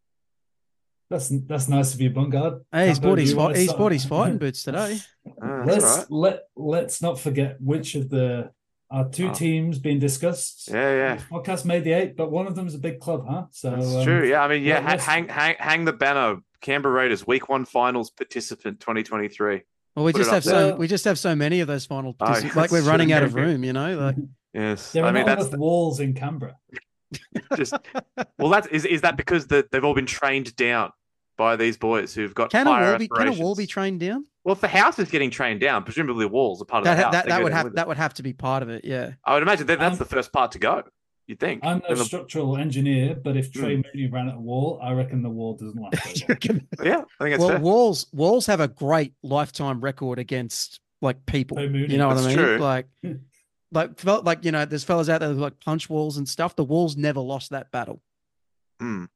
Speaker 6: That's that's nice of you, Bungard.
Speaker 4: Hey, he's
Speaker 6: Campbell,
Speaker 4: bought
Speaker 6: do
Speaker 4: his
Speaker 6: you wanna
Speaker 4: fi- he's
Speaker 6: start?
Speaker 4: bought his fighting boots today.
Speaker 3: Uh, that's
Speaker 6: let's
Speaker 3: all right.
Speaker 6: let let's not forget which of the our two
Speaker 3: Oh.
Speaker 6: teams being discussed.
Speaker 3: Yeah, yeah.
Speaker 6: This podcast made the eight, but one of them is a big club, huh? So
Speaker 3: That's
Speaker 6: um,
Speaker 3: true. Yeah, I mean, yeah,
Speaker 6: let-
Speaker 3: ha-
Speaker 6: let's-
Speaker 3: hang, hang, hang the banner. Canberra Raiders, Week One Finals participant, twenty twenty-three.
Speaker 4: Well, we
Speaker 3: Put
Speaker 4: just
Speaker 3: it up
Speaker 4: have so
Speaker 6: there.
Speaker 4: we just have so many of those final.
Speaker 3: Oh,
Speaker 4: Like
Speaker 3: that's
Speaker 4: we're running
Speaker 3: true.
Speaker 4: out of room, you know. Like
Speaker 3: Yes,
Speaker 6: There are
Speaker 3: I mean
Speaker 6: not
Speaker 3: that's
Speaker 6: enough walls in Canberra.
Speaker 3: just. Well, that is is that because the, they've all been trained down by these boys who've got
Speaker 4: can a
Speaker 3: higher
Speaker 4: wall be can a
Speaker 3: aspirations.
Speaker 4: wall be trained down?
Speaker 3: Well, if the house is getting trained down, presumably the walls are part of
Speaker 4: That
Speaker 3: the
Speaker 4: ha-
Speaker 3: house.
Speaker 4: that,
Speaker 3: They
Speaker 4: that
Speaker 3: go
Speaker 4: would
Speaker 3: down
Speaker 4: have
Speaker 3: with it.
Speaker 4: that would have to be part of it. Yeah.
Speaker 3: I would imagine that that's
Speaker 6: Um,
Speaker 3: the first part to go. You think?
Speaker 6: I'm no
Speaker 3: And the-
Speaker 6: structural engineer, but if Trey
Speaker 3: Hmm.
Speaker 6: Mooney ran at a wall, I reckon the wall doesn't last very long.
Speaker 3: yeah, I think it's
Speaker 4: well,
Speaker 3: fair.
Speaker 4: walls walls have a great lifetime record against like people.
Speaker 6: Trey Mooney.
Speaker 4: You know what
Speaker 3: That's
Speaker 4: I mean?
Speaker 3: true.
Speaker 4: Like, like felt like you know, there's fellas out there who like punch walls and stuff. The walls never lost that battle.
Speaker 3: Hmm.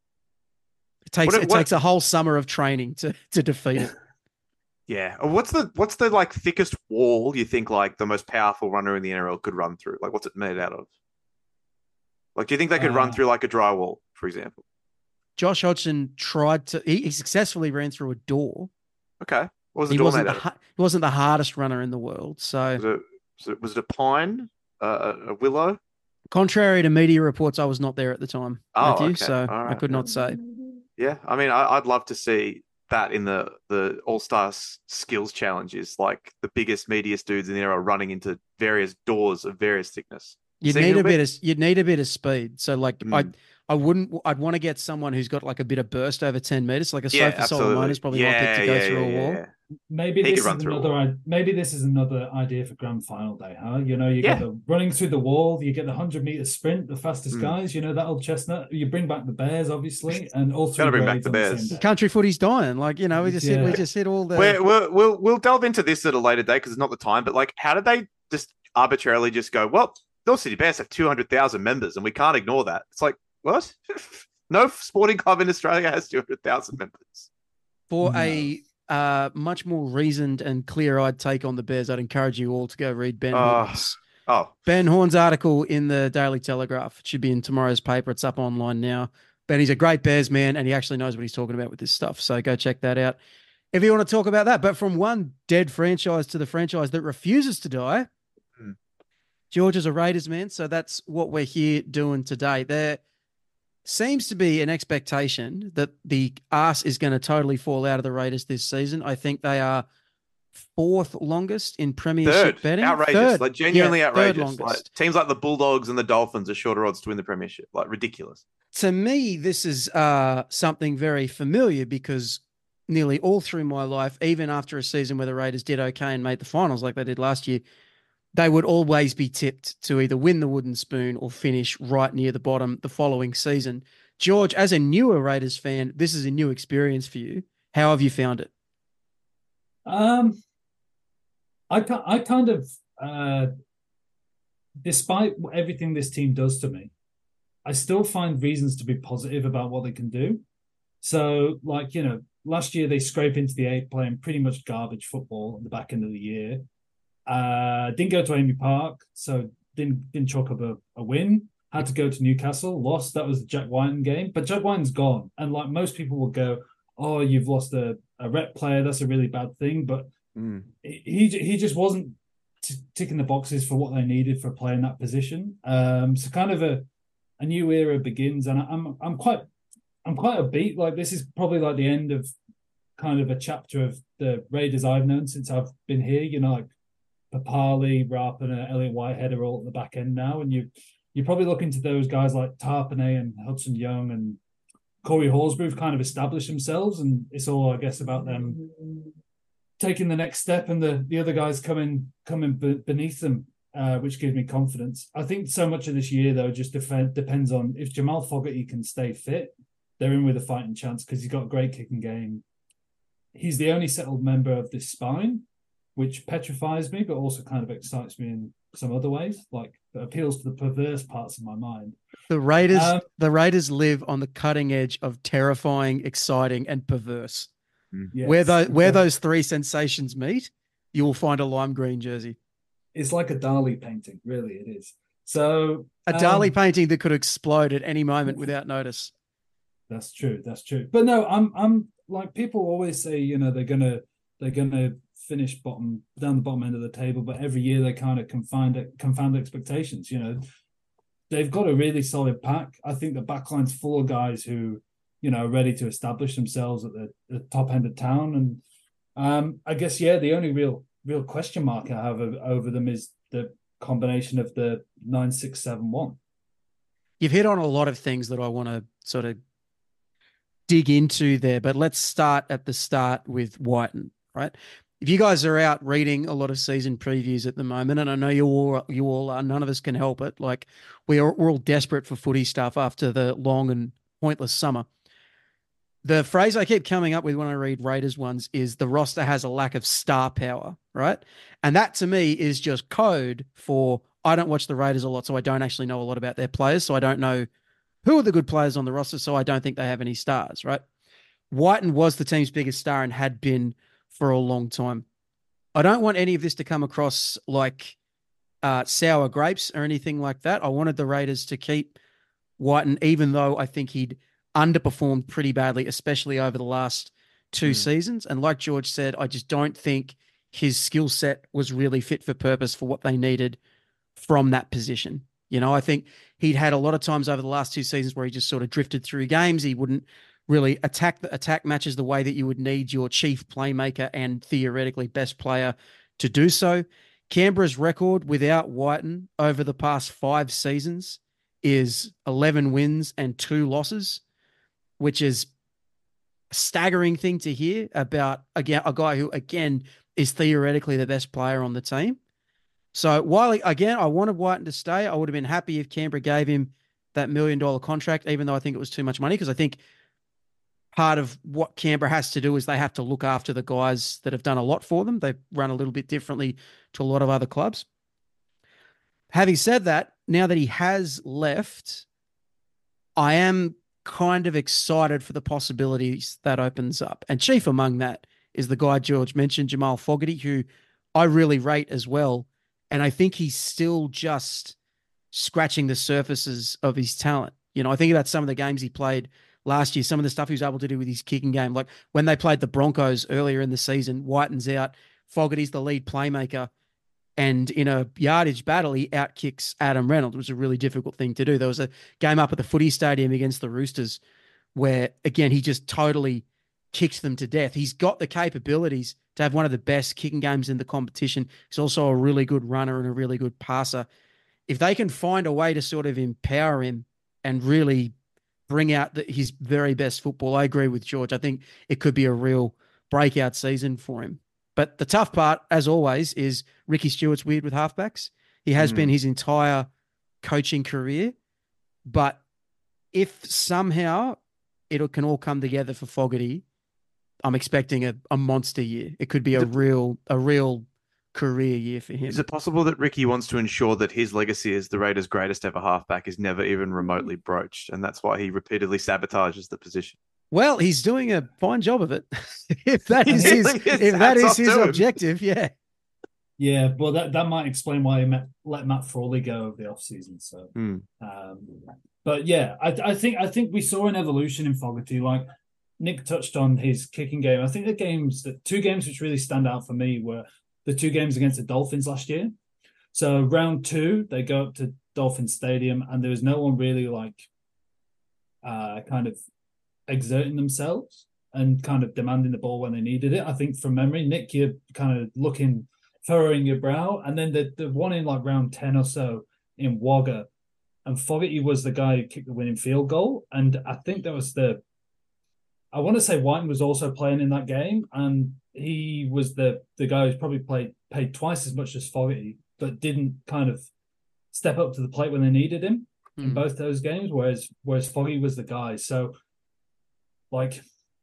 Speaker 4: It takes
Speaker 3: What-
Speaker 4: it
Speaker 3: what-
Speaker 4: takes a whole summer of training to to defeat it.
Speaker 3: Yeah. Uh, What's the what's the like thickest wall you think like the most powerful runner in the N R L could run through? Like, what's it made out of? Like, do you think they could run
Speaker 6: Uh,
Speaker 3: through like a drywall, for example?
Speaker 4: Josh Hodgson tried to. He, he successfully ran through a door.
Speaker 3: Okay. What was the
Speaker 4: He
Speaker 3: door
Speaker 4: wasn't
Speaker 3: made
Speaker 4: the
Speaker 3: out of?
Speaker 4: ha- he wasn't the hardest runner in the world. So,
Speaker 3: Was it, was it was it a pine, uh, a a willow?
Speaker 4: contrary to media reports, I was not there at the time,
Speaker 3: Oh,
Speaker 4: Matthew.
Speaker 3: okay.
Speaker 4: So
Speaker 3: All
Speaker 4: I
Speaker 3: right.
Speaker 4: could not say.
Speaker 3: Yeah, I mean, I, I'd love to see that in the the All Star Skills Challenges, like the biggest, meatiest dudes in the N R L running into various doors of various thickness.
Speaker 4: You'd
Speaker 3: See,
Speaker 4: need
Speaker 3: you'll
Speaker 4: a
Speaker 3: be-
Speaker 4: bit of you'd need a bit of speed. So like I
Speaker 3: Mm.
Speaker 4: I wouldn't I'd want to get someone who's got like a bit of burst over ten meters. Like a
Speaker 3: Yeah,
Speaker 4: Sofa
Speaker 3: absolutely.
Speaker 4: Solomon is probably
Speaker 3: yeah,
Speaker 4: my pick to go
Speaker 3: yeah,
Speaker 4: through
Speaker 3: yeah,
Speaker 4: a wall.
Speaker 3: yeah.
Speaker 6: Maybe
Speaker 3: He
Speaker 6: this
Speaker 3: could run
Speaker 6: is
Speaker 3: through a
Speaker 6: another.
Speaker 3: wall.
Speaker 6: i- Maybe this is another idea for Grand Final day, huh? You know, you
Speaker 3: Yeah.
Speaker 6: get the running through the wall, you get the hundred meter sprint, the fastest
Speaker 3: Mm.
Speaker 6: guys. You know that old chestnut. You bring back the Bears, obviously, and all three
Speaker 3: Gotta bring back
Speaker 6: grades
Speaker 3: the
Speaker 6: on the
Speaker 3: Bears.
Speaker 6: same day.
Speaker 4: Country footy's dying. Like, you know, we just hit we
Speaker 6: Yeah.
Speaker 4: just hit all the
Speaker 3: We're, we're, we'll we'll delve into this at a later date because it's not the time. But like, how did they just arbitrarily just go? Well, North City Bears have two hundred thousand members, and we can't ignore that. It's like what? No sporting club in Australia has two hundred thousand members.
Speaker 4: for
Speaker 6: No.
Speaker 4: a uh, much more reasoned and clear-eyed take on the Bears. I'd encourage you all to go read Ben
Speaker 3: Oh.
Speaker 4: Horn's
Speaker 3: Oh,
Speaker 4: Ben Horn's article in the Daily Telegraph. It should be in tomorrow's paper. It's up online now. Ben, he's a great Bears man, and he actually knows what he's talking about with this stuff. So go check that out if you want to talk about that. But from one dead franchise to the franchise that refuses to die,
Speaker 3: Hmm.
Speaker 4: George is a Raiders man. So that's what we're here doing today. There seems to be an expectation that the arse is going to totally fall out of the Raiders this season. I think they are fourth longest in premiership
Speaker 3: third,
Speaker 4: betting.
Speaker 3: outrageous,
Speaker 4: Third.
Speaker 3: like genuinely
Speaker 4: Yeah, third
Speaker 3: outrageous. Like,
Speaker 4: longest.
Speaker 3: teams like the Bulldogs and the Dolphins are shorter odds to win the premiership. Like ridiculous.
Speaker 4: To me, this is uh, something very familiar because nearly all through my life, even after a season where the Raiders did okay and made the finals like they did last year, they would always be tipped to either win the wooden spoon or finish right near the bottom the following season. George, as a newer Raiders fan, this is a new experience for you. How have you found it?
Speaker 6: Um, I I kind of, uh, despite everything this team does to me, I still find reasons to be positive about what they can do. So, like, you know, last year they scraped into the eight playing pretty much garbage football at the back end of the year. Uh, didn't go to Amy Park, so didn't didn't chalk up a, a win. Had to go to Newcastle, lost. That was the Jack Whiten game, but Jack Whiten's gone. And like most people will go, oh, you've lost a, a rep player. That's a really bad thing. But mm. he he just wasn't t- ticking the boxes for what they needed for playing that position. Um, so kind of a a new era begins, and I'm I'm quite I'm quite upbeat. Like this is probably like the end of kind of a chapter of the Raiders I've known since I've been here. You know, like Papali, Rapana, Elliot Whitehead are all at the back end now, and you. You're probably looking to those guys like Tarpanay and Hudson Young and Corey Horsburgh who've kind of established themselves, and it's all, I guess, about them taking the next step and the, the other guys coming coming b- beneath them, uh, which gives me confidence. I think so much of this year, though, just def- depends on if Jamal Fogarty can stay fit, they're in with a fighting chance because he's got a great kicking game. He's the only settled member of this spine, which petrifies me, but also kind of excites me in some other ways, like that appeals to the perverse parts of my mind.
Speaker 4: The Raiders,
Speaker 6: um,
Speaker 4: the Raiders live on the cutting edge of terrifying, exciting, and perverse.
Speaker 6: Yes,
Speaker 4: where those where those three sensations meet, you will find a lime green jersey.
Speaker 6: It's like a Dali painting, really. It is. So
Speaker 4: a um, Dali painting that could explode at any moment without notice.
Speaker 6: That's true. That's true. But no, I'm I'm like people always say, you know, they're gonna they're gonna. finish bottom down the bottom end of the table, but every year they kind of confound confound expectations. You know, they've got a really solid pack. I think the backline's full of guys who, you know, are ready to establish themselves at the, the top end of town. And um, I guess yeah, the only real real question mark I have over them is the combination of the nine six seven one.
Speaker 4: You've hit on a lot of things that I want to sort of dig into there, but let's start at the start with Whiten, right? If you guys are out reading a lot of season previews at the moment, and I know you all you all are, none of us can help it. Like we are, we're all desperate for footy stuff after the long and pointless summer. The phrase I keep coming up with when I read Raiders ones is the roster has a lack of star power, right? And that to me is just code for I don't watch the Raiders a lot, so I don't actually know a lot about their players, so I don't know who are the good players on the roster, so I don't think they have any stars, right? Whiten was the team's biggest star and had been for a long time. I don't want any of this to come across like uh, sour grapes or anything like that. I wanted the Raiders to keep Whiten, even though I think he'd underperformed pretty badly, especially over the last two mm. seasons. And like George said, I just don't think his skill set was really fit for purpose for what they needed from that position. You know, I think he'd had a lot of times over the last two seasons where he just sort of drifted through games. He wouldn't really attack the attack matches the way that you would need your chief playmaker and theoretically best player to do so. Canberra's record without Whiten over the past five seasons is eleven wins and two losses, which is a staggering thing to hear about again, a guy who, again, is theoretically the best player on the team. So while, again, I wanted Whiten to stay, I would have been happy if Canberra gave him that million dollar contract, even though I think it was too much money, because I think part of what Canberra has to do is they have to look after the guys that have done a lot for them. They run a little bit differently to a lot of other clubs. Having said that, now that he has left, I am kind of excited for the possibilities that opens up. And chief among that is the guy George mentioned, Jamal Fogarty, who I really rate as well. And I think he's still just scratching the surfaces of his talent. You know, I think about some of the games he played last year, some of the stuff he was able to do with his kicking game. Like when they played the Broncos earlier in the season, Whiten's out, Fogarty's the lead playmaker, and in a yardage battle, he outkicks Adam Reynolds, which was a really difficult thing to do. There was a game up at the footy stadium against the Roosters where, again, he just totally kicked them to death. He's got the capabilities to have one of the best kicking games in the competition. He's also a really good runner and a really good passer. If they can find a way to sort of empower him and really bring out the, his very best football, I agree with George. I think it could be a real breakout season for him. But the tough part, as always, is Ricky Stewart's weird with halfbacks. He has mm. been his entire coaching career. But if somehow it can all come together for Fogarty, I'm expecting a, a monster year. It could be a real, a real career year for him.
Speaker 3: Is it possible that Ricky wants to ensure that his legacy as the Raiders' greatest ever halfback is never even remotely broached, and that's why he repeatedly sabotages the position?
Speaker 4: Well, he's doing a fine job of it. if that is
Speaker 3: He's
Speaker 4: his,
Speaker 3: doing his
Speaker 4: if that
Speaker 3: hats
Speaker 4: is
Speaker 3: off
Speaker 4: his
Speaker 3: to him.
Speaker 4: objective, yeah.
Speaker 6: Yeah, well, that, that might explain why he met, let Matt Frawley go over the offseason. So,
Speaker 3: Hmm.
Speaker 6: um, but yeah, I, I think I think we saw an evolution in Fogarty. Like Nick touched on his kicking game. I think the games, the two games which really stand out for me were the two games against the Dolphins last year. So round two, they go up to Dolphin Stadium, and there was no one really like uh, kind of exerting themselves and kind of demanding the ball when they needed it. I think from memory, Nick, you're kind of looking, furrowing your brow. And then the, the one in like round ten or so in Wagga, and Fogarty was the guy who kicked the winning field goal. And I think that was the, I want to say Whiten was also playing in that game, and he was the the guy who's probably played paid twice as much as Fogarty, but didn't kind of step up to the plate when they needed him mm. in both those games, whereas whereas Fogarty was the guy. So, like,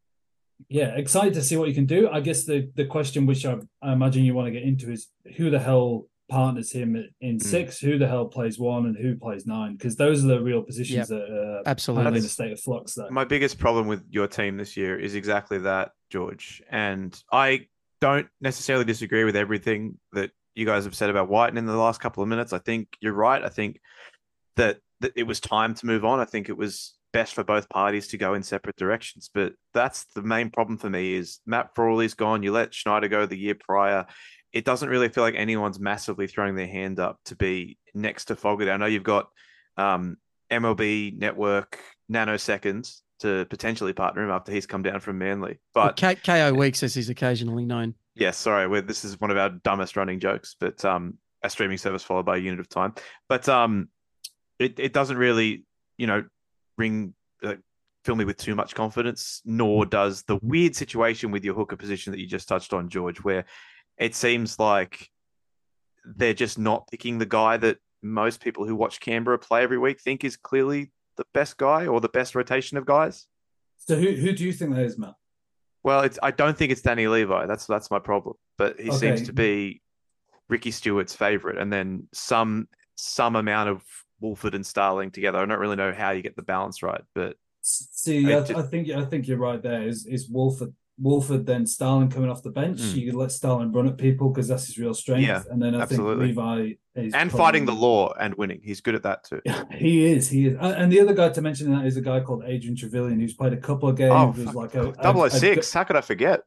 Speaker 6: yeah, excited to see what you can do. I guess the the question which I, I imagine you want to get into is who the hell partners him in six, mm. who the hell plays one, and who plays nine, because those are the real positions yep. that are
Speaker 4: absolutely
Speaker 6: in a state of flux there.
Speaker 3: My biggest problem with your team this year is exactly that, George. And I don't necessarily disagree with everything that you guys have said about Whiten in the last couple of minutes. I think you're right. I think that, that it was time to move on. I think it was best for both parties to go in separate directions. But that's the main problem for me is Matt Frawley's gone. You let Schneider go the year prior. It doesn't really feel like anyone's massively throwing their hand up to be next to Fogarty. I know you've got um, M L B Network nanoseconds to potentially partner him after he's come down from Manly. But
Speaker 4: well, K- KO Weeks, as he's occasionally known.
Speaker 3: Yes, yeah, sorry. We're, this is one of our dumbest running jokes, but um, a streaming service followed by a unit of time. But um, it, it doesn't really, you know, ring uh, fill me with too much confidence, nor does the weird situation with your hooker position that you just touched on, George, where it seems like they're just not picking the guy that most people who watch Canberra play every week think is clearly the best guy or the best rotation of guys.
Speaker 6: So who who do you think that is, Matt?
Speaker 3: Well, it's I don't think it's Danny Levi. That's that's my problem. But he
Speaker 6: okay.
Speaker 3: seems to be Ricky Stewart's favourite, and then some some amount of Woolford and Starling together. I don't really know how you get the balance right, but
Speaker 6: see, I, just... I think I think you're right. There is is Woolford. Wolford, then Starling coming off the bench. Mm. You can let Starling run at people because that's his real strength.
Speaker 3: Yeah,
Speaker 6: and then I
Speaker 3: absolutely.
Speaker 6: think Levi is
Speaker 3: and
Speaker 6: probably...
Speaker 3: fighting the law and winning. He's good at that too.
Speaker 6: Yeah, he is. He is. And the other guy to mention that is a guy called Adrian Trevelyan, who's played a couple of games.
Speaker 3: Oh,
Speaker 6: was like a
Speaker 3: double oh six. How could I forget?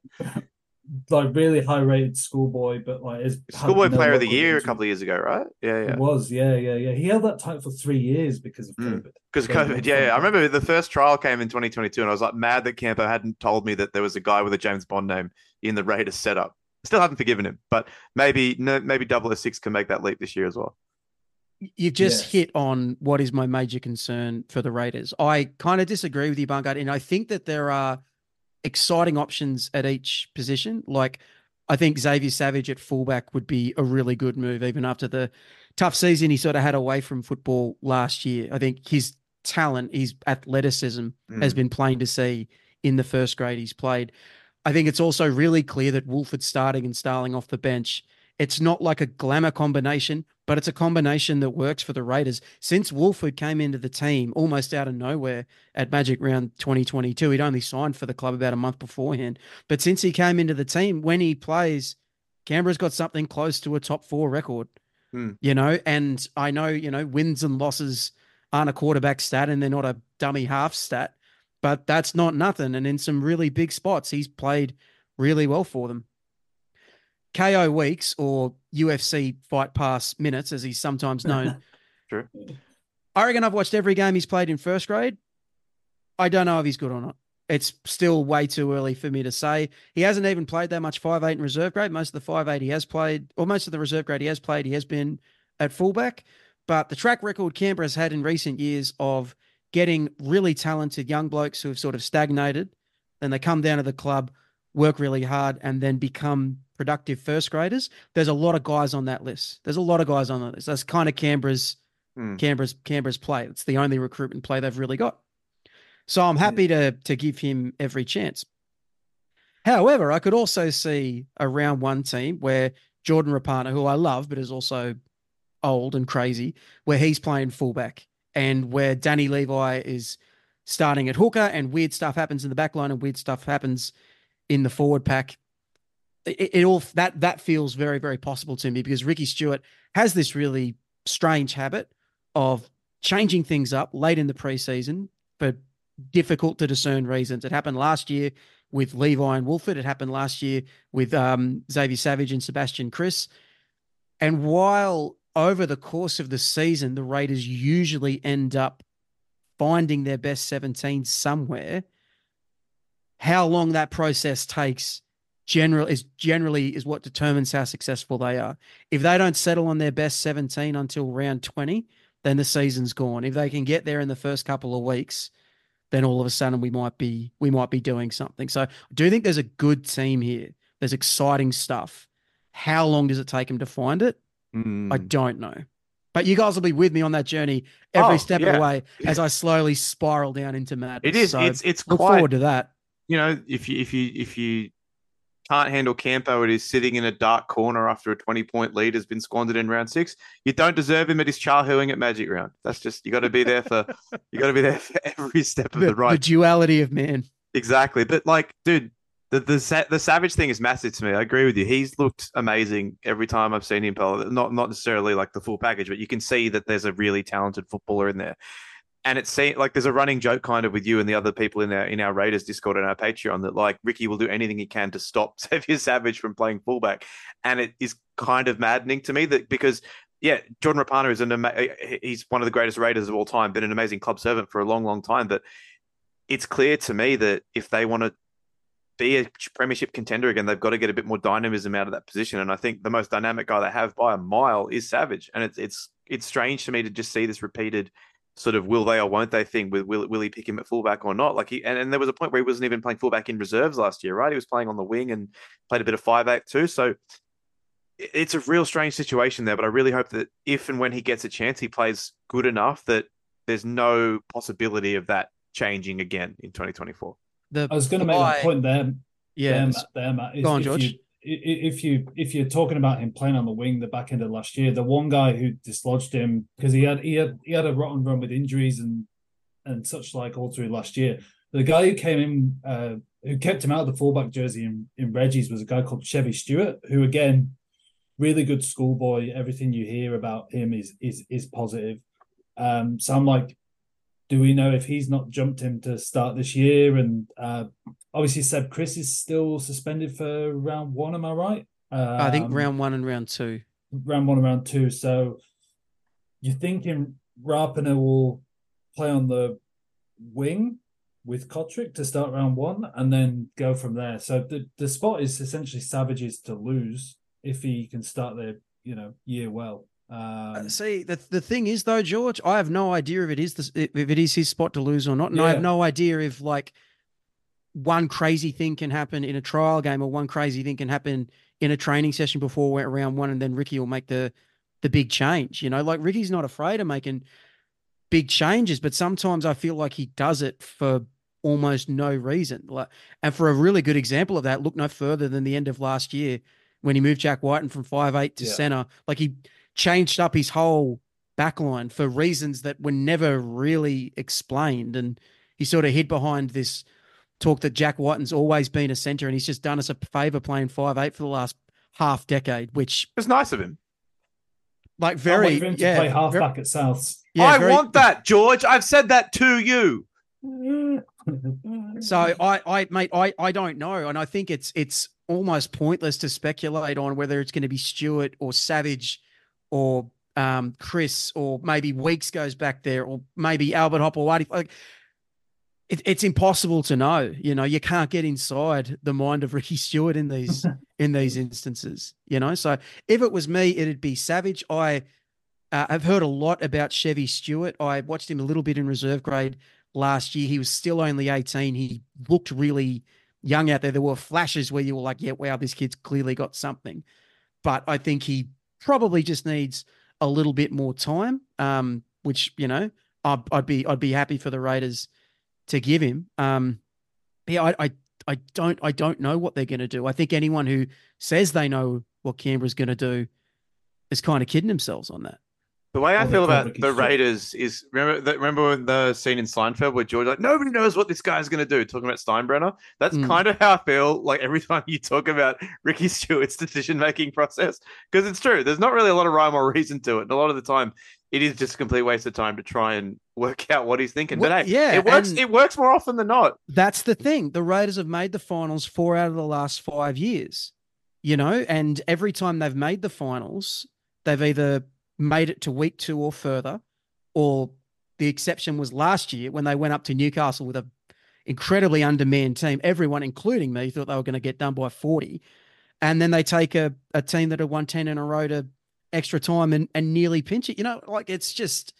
Speaker 6: Like really high rated schoolboy, but like is
Speaker 3: schoolboy player of the year a couple of years ago, right? Yeah, yeah.
Speaker 6: It was, yeah, yeah, yeah. He held that title for three years because of COVID.
Speaker 3: Because mm. of COVID, yeah, yeah. I remember the first trial came in twenty twenty-two, and I was like mad that Campo hadn't told me that there was a guy with a James Bond name in the Raiders setup. Still haven't forgiven him, but maybe no, maybe double oh six can make that leap this year as well.
Speaker 4: You've just
Speaker 6: yes.
Speaker 4: hit on what is my major concern for the Raiders. I kind of disagree with you, Bungard, and I think that there are exciting options at each position. Like, I think Xavier Savage at fullback would be a really good move, even after the tough season he sort of had away from football last year. I think his talent, his athleticism mm. has been plain to see in the first grade he's played. I think it's also really clear that Woolford starting and Starling off the bench, it's not like a glamour combination, but it's a combination that works for the Raiders. Since Woolford came into the team almost out of nowhere at Magic Round twenty twenty-two, he'd only signed for the club about a month beforehand. But since he came into the team, when he plays, Canberra's got something close to a top four record,
Speaker 3: hmm.
Speaker 4: you know, and I know, you know, wins and losses aren't a quarterback stat and they're not a dummy half stat, but that's not nothing. And in some really big spots, he's played really well for them. K O Weeks, or U F C Fight Pass Minutes, as he's sometimes known.
Speaker 3: True.
Speaker 4: I reckon I've watched every game he's played in first grade. I don't know if he's good or not. It's still way too early for me to say. He hasn't even played that much five eight in reserve grade. Most of the five eight he has played, or most of the reserve grade he has played, he has been at fullback. But the track record Canberra's had in recent years of getting really talented young blokes who have sort of stagnated, then they come down to the club, work really hard, and then become productive first graders. There's a lot of guys on that list. There's a lot of guys on that list. That's kind of Canberra's,
Speaker 3: hmm.
Speaker 4: Canberra's, Canberra's play. It's the only recruitment play they've really got. So I'm happy to to give him every chance. However, I could also see a round one team where Jordan Rapana, who I love, but is also old and crazy, where he's playing fullback and where Danny Levi is starting at hooker and weird stuff happens in the back line and weird stuff happens in the forward pack. It, it all that that feels very, very possible to me because Ricky Stuart has this really strange habit of changing things up late in the preseason for difficult to discern reasons. It happened last year with Levi and Wolford. It happened last year with um, Xavier Savage and Sebastian Chris. And while over the course of the season, the Raiders usually end up finding their best seventeen somewhere, how long that process takes general is generally is what determines how successful they are. If they don't settle on their best seventeen until round twenty, then the season's gone. If they can get there in the first couple of weeks, then all of a sudden we might be we might be doing something. So I do think there's a good team here. There's exciting stuff. How long does it take them to find it?
Speaker 3: Mm.
Speaker 4: I don't know. But you guys will be with me on that journey every
Speaker 3: Oh,
Speaker 4: step
Speaker 3: yeah.
Speaker 4: of the way as I slowly spiral down into madness.
Speaker 3: It is.
Speaker 4: So
Speaker 3: it's it's
Speaker 4: look
Speaker 3: quite.
Speaker 4: forward to that.
Speaker 3: You know, if you if you if you can't handle Campo, it is sitting in a dark corner after a twenty point lead has been squandered in round six. You don't deserve him at his char-hooing at Magic Round. That's just you got to be there for you got to be there for every step of
Speaker 4: The,
Speaker 3: the ride.
Speaker 4: the duality of man.
Speaker 3: Exactly. But like, dude, the the Sa- the Savage thing is massive to me. I agree with you. He's looked amazing every time I've seen him play. Not not necessarily like the full package, but you can see that there's a really talented footballer in there. And it seems like there's a running joke kind of with you and the other people in our in our Raiders Discord and our Patreon that like Ricky will do anything he can to stop Xavier Savage from playing fullback, and it is kind of maddening to me that because yeah, Jordan Rapana is an ama- he's one of the greatest Raiders of all time, been an amazing club servant for a long, long time. But it's clear to me that if they want to be a premiership contender again, they've got to get a bit more dynamism out of that position. And I think the most dynamic guy they have by a mile is Savage, and it's it's it's strange to me to just see this repeated sort of will they or won't they thing with will, will he pick him at fullback or not? Like he and, and there was a point where he wasn't even playing fullback in reserves last year, right? He was playing on the wing and played a bit of five eight too. So it's a real strange situation there, but I really hope that if and when he gets a chance, he plays good enough that there's no possibility of that changing again in twenty twenty-four.
Speaker 4: The
Speaker 6: I was going to make that point there.
Speaker 4: Yeah,
Speaker 6: there, Matt, there, Matt, is
Speaker 4: go on,
Speaker 6: if
Speaker 4: George.
Speaker 6: You, if you if you're talking about him playing on the wing the back end of last year, the one guy who dislodged him because he had he had he had a rotten run with injuries and and such like all through last year. The guy who came in uh, who kept him out of the fullback jersey in, in Reggie's was a guy called Chevy Stewart, who again, really good schoolboy. Everything you hear about him is is is positive. Um, so I'm like, do we know if he's not jumped him to start this year? And uh, obviously, Seb Chris is still suspended for round one. Am I right? Um,
Speaker 4: I think round one and round two.
Speaker 6: Round one and round two. So you're thinking Rapana will play on the wing with Kotrick to start round one and then go from there. So the, the spot is essentially Savage's to lose if he can start their you know year well. Um,
Speaker 4: See, the the thing is though, George, I have no idea if it is the, if it is his spot to lose or not, and
Speaker 6: Yeah.
Speaker 4: I have no idea if like one crazy thing can happen in a trial game or one crazy thing can happen in a training session before we're round one, and then Ricky will make the the big change. You know, like Ricky's not afraid of making big changes, but sometimes I feel like he does it for almost no reason. Like, and for a really good example of that, look no further than the end of last year when he moved Jack Whiten from five eight to
Speaker 6: Yeah.
Speaker 4: center. Like he changed up his whole backline for reasons that were never really explained. And he sort of hid behind this talk that Jack Whiten's always been a center and he's just done us a favor playing five eight for the last half decade, which
Speaker 3: It was nice of him.
Speaker 4: like
Speaker 6: Can't
Speaker 4: very,
Speaker 6: wait for him to
Speaker 4: yeah,
Speaker 6: play halfback
Speaker 4: very-
Speaker 6: at Souths.
Speaker 4: yeah,
Speaker 3: I
Speaker 4: very-
Speaker 3: want that, George. I've said that to you.
Speaker 4: So I, I, mate, I, I don't know. And I think it's, it's almost pointless to speculate on whether it's going to be Stewart or Savage or um, Chris, or maybe Weeks goes back there, or maybe Albert Hopewadi. Like, it, it's impossible to know. You know, you can't get inside the mind of Ricky Stewart in these in these instances. You know, so if it was me, it'd be Savage. I uh, I've heard a lot about Chevy Stewart. I watched him a little bit in reserve grade last year. He was still only eighteen. He looked really young out there. There were flashes where you were like, yeah, wow, this kid's clearly got something. But I think he probably just needs a little bit more time, um, which, you know, I'd, I'd be I'd be happy for the Raiders to give him. Um, yeah, I, I I don't I don't know what they're going to do. I think anyone who says they know what Canberra's going to do is kind of kidding themselves on that.
Speaker 3: The way I
Speaker 6: Oh,
Speaker 3: feel
Speaker 6: they
Speaker 3: about
Speaker 6: could,
Speaker 3: the
Speaker 6: Ricky,
Speaker 3: Raiders is remember that remember the scene in Seinfeld where George like nobody knows what this guy's going to do, talking about Steinbrenner. That's
Speaker 4: Mm.
Speaker 3: kind of how I feel like every time you talk about Ricky Stewart's decision making process, because it's true. There's not really a lot of rhyme or reason to it, and a lot of the time it is just a complete waste of time to try and work out what he's thinking.
Speaker 4: Well,
Speaker 3: but hey,
Speaker 4: yeah,
Speaker 3: it works.
Speaker 4: and-
Speaker 3: It works more often than not.
Speaker 4: That's the thing. The Raiders have made the finals four out of the last five years, you know, and every time they've made the finals, they've either made it to week two or further, or the exception was last year when they went up to Newcastle with a incredibly undermanned team. Everyone, including me, thought they were going to get done by forty. And then they take a, a team that had won ten in a row to extra time and, and nearly pinch it. You know, like it's just,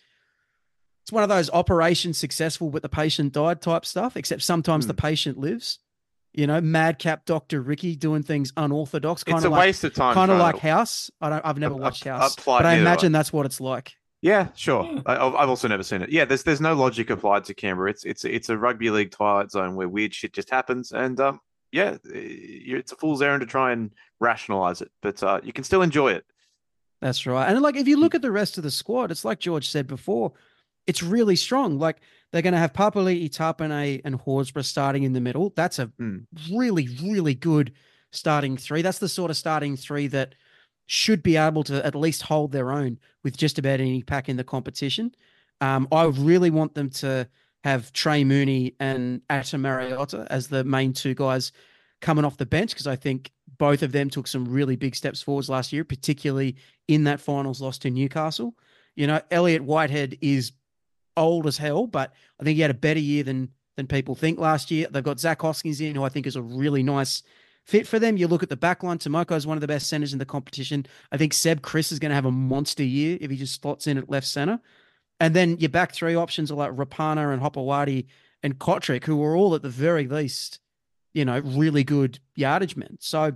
Speaker 4: it's one of those operation successful, but the patient died type stuff, except sometimes
Speaker 3: Hmm.
Speaker 4: the patient lives. You know, madcap Doctor Ricky doing things unorthodox, kind
Speaker 3: It's
Speaker 4: of
Speaker 3: a
Speaker 4: like,
Speaker 3: waste of time.
Speaker 4: kind of
Speaker 3: trying
Speaker 4: like
Speaker 3: to-
Speaker 4: House. I don't, I've never
Speaker 3: Up-
Speaker 4: watched
Speaker 3: up-
Speaker 4: House,
Speaker 3: applied
Speaker 4: but I
Speaker 3: neither have I.
Speaker 4: imagine that's what it's like.
Speaker 3: Yeah, sure.
Speaker 6: Yeah.
Speaker 3: I, I've I've also never seen it. Yeah, there's there's no logic applied to Canberra. It's it's it's a rugby league twilight zone where weird shit just happens, and um, yeah, it's a fool's errand to try and rationalize it, but uh, you can still enjoy it.
Speaker 4: That's right. And like, if you look at the rest of the squad, it's like George said before, it's really strong. Like they're going to have Papali'i, Tapane, and Horsburgh starting in the middle. That's a
Speaker 3: Mm.
Speaker 4: really, really good starting three. That's the sort of starting three that should be able to at least hold their own with just about any pack in the competition. Um, I really want them to have Trey Mooney and Atta Mariota as the main two guys coming off the bench, because I think both of them took some really big steps forwards last year, particularly in that finals loss to Newcastle. You know, Elliot Whitehead is old as hell, but I think he had a better year than than people think last year. They've got Zach Hoskins in, who I think is a really nice fit for them. You look at the back line, Tomoko is one of the best centers in the competition. I think Seb Chris is going to have a monster year if he just slots in at left center. And then your back three options are like Rapana and Hopewadi and Kotrick, who are all at the very least, you know, really good yardage men. So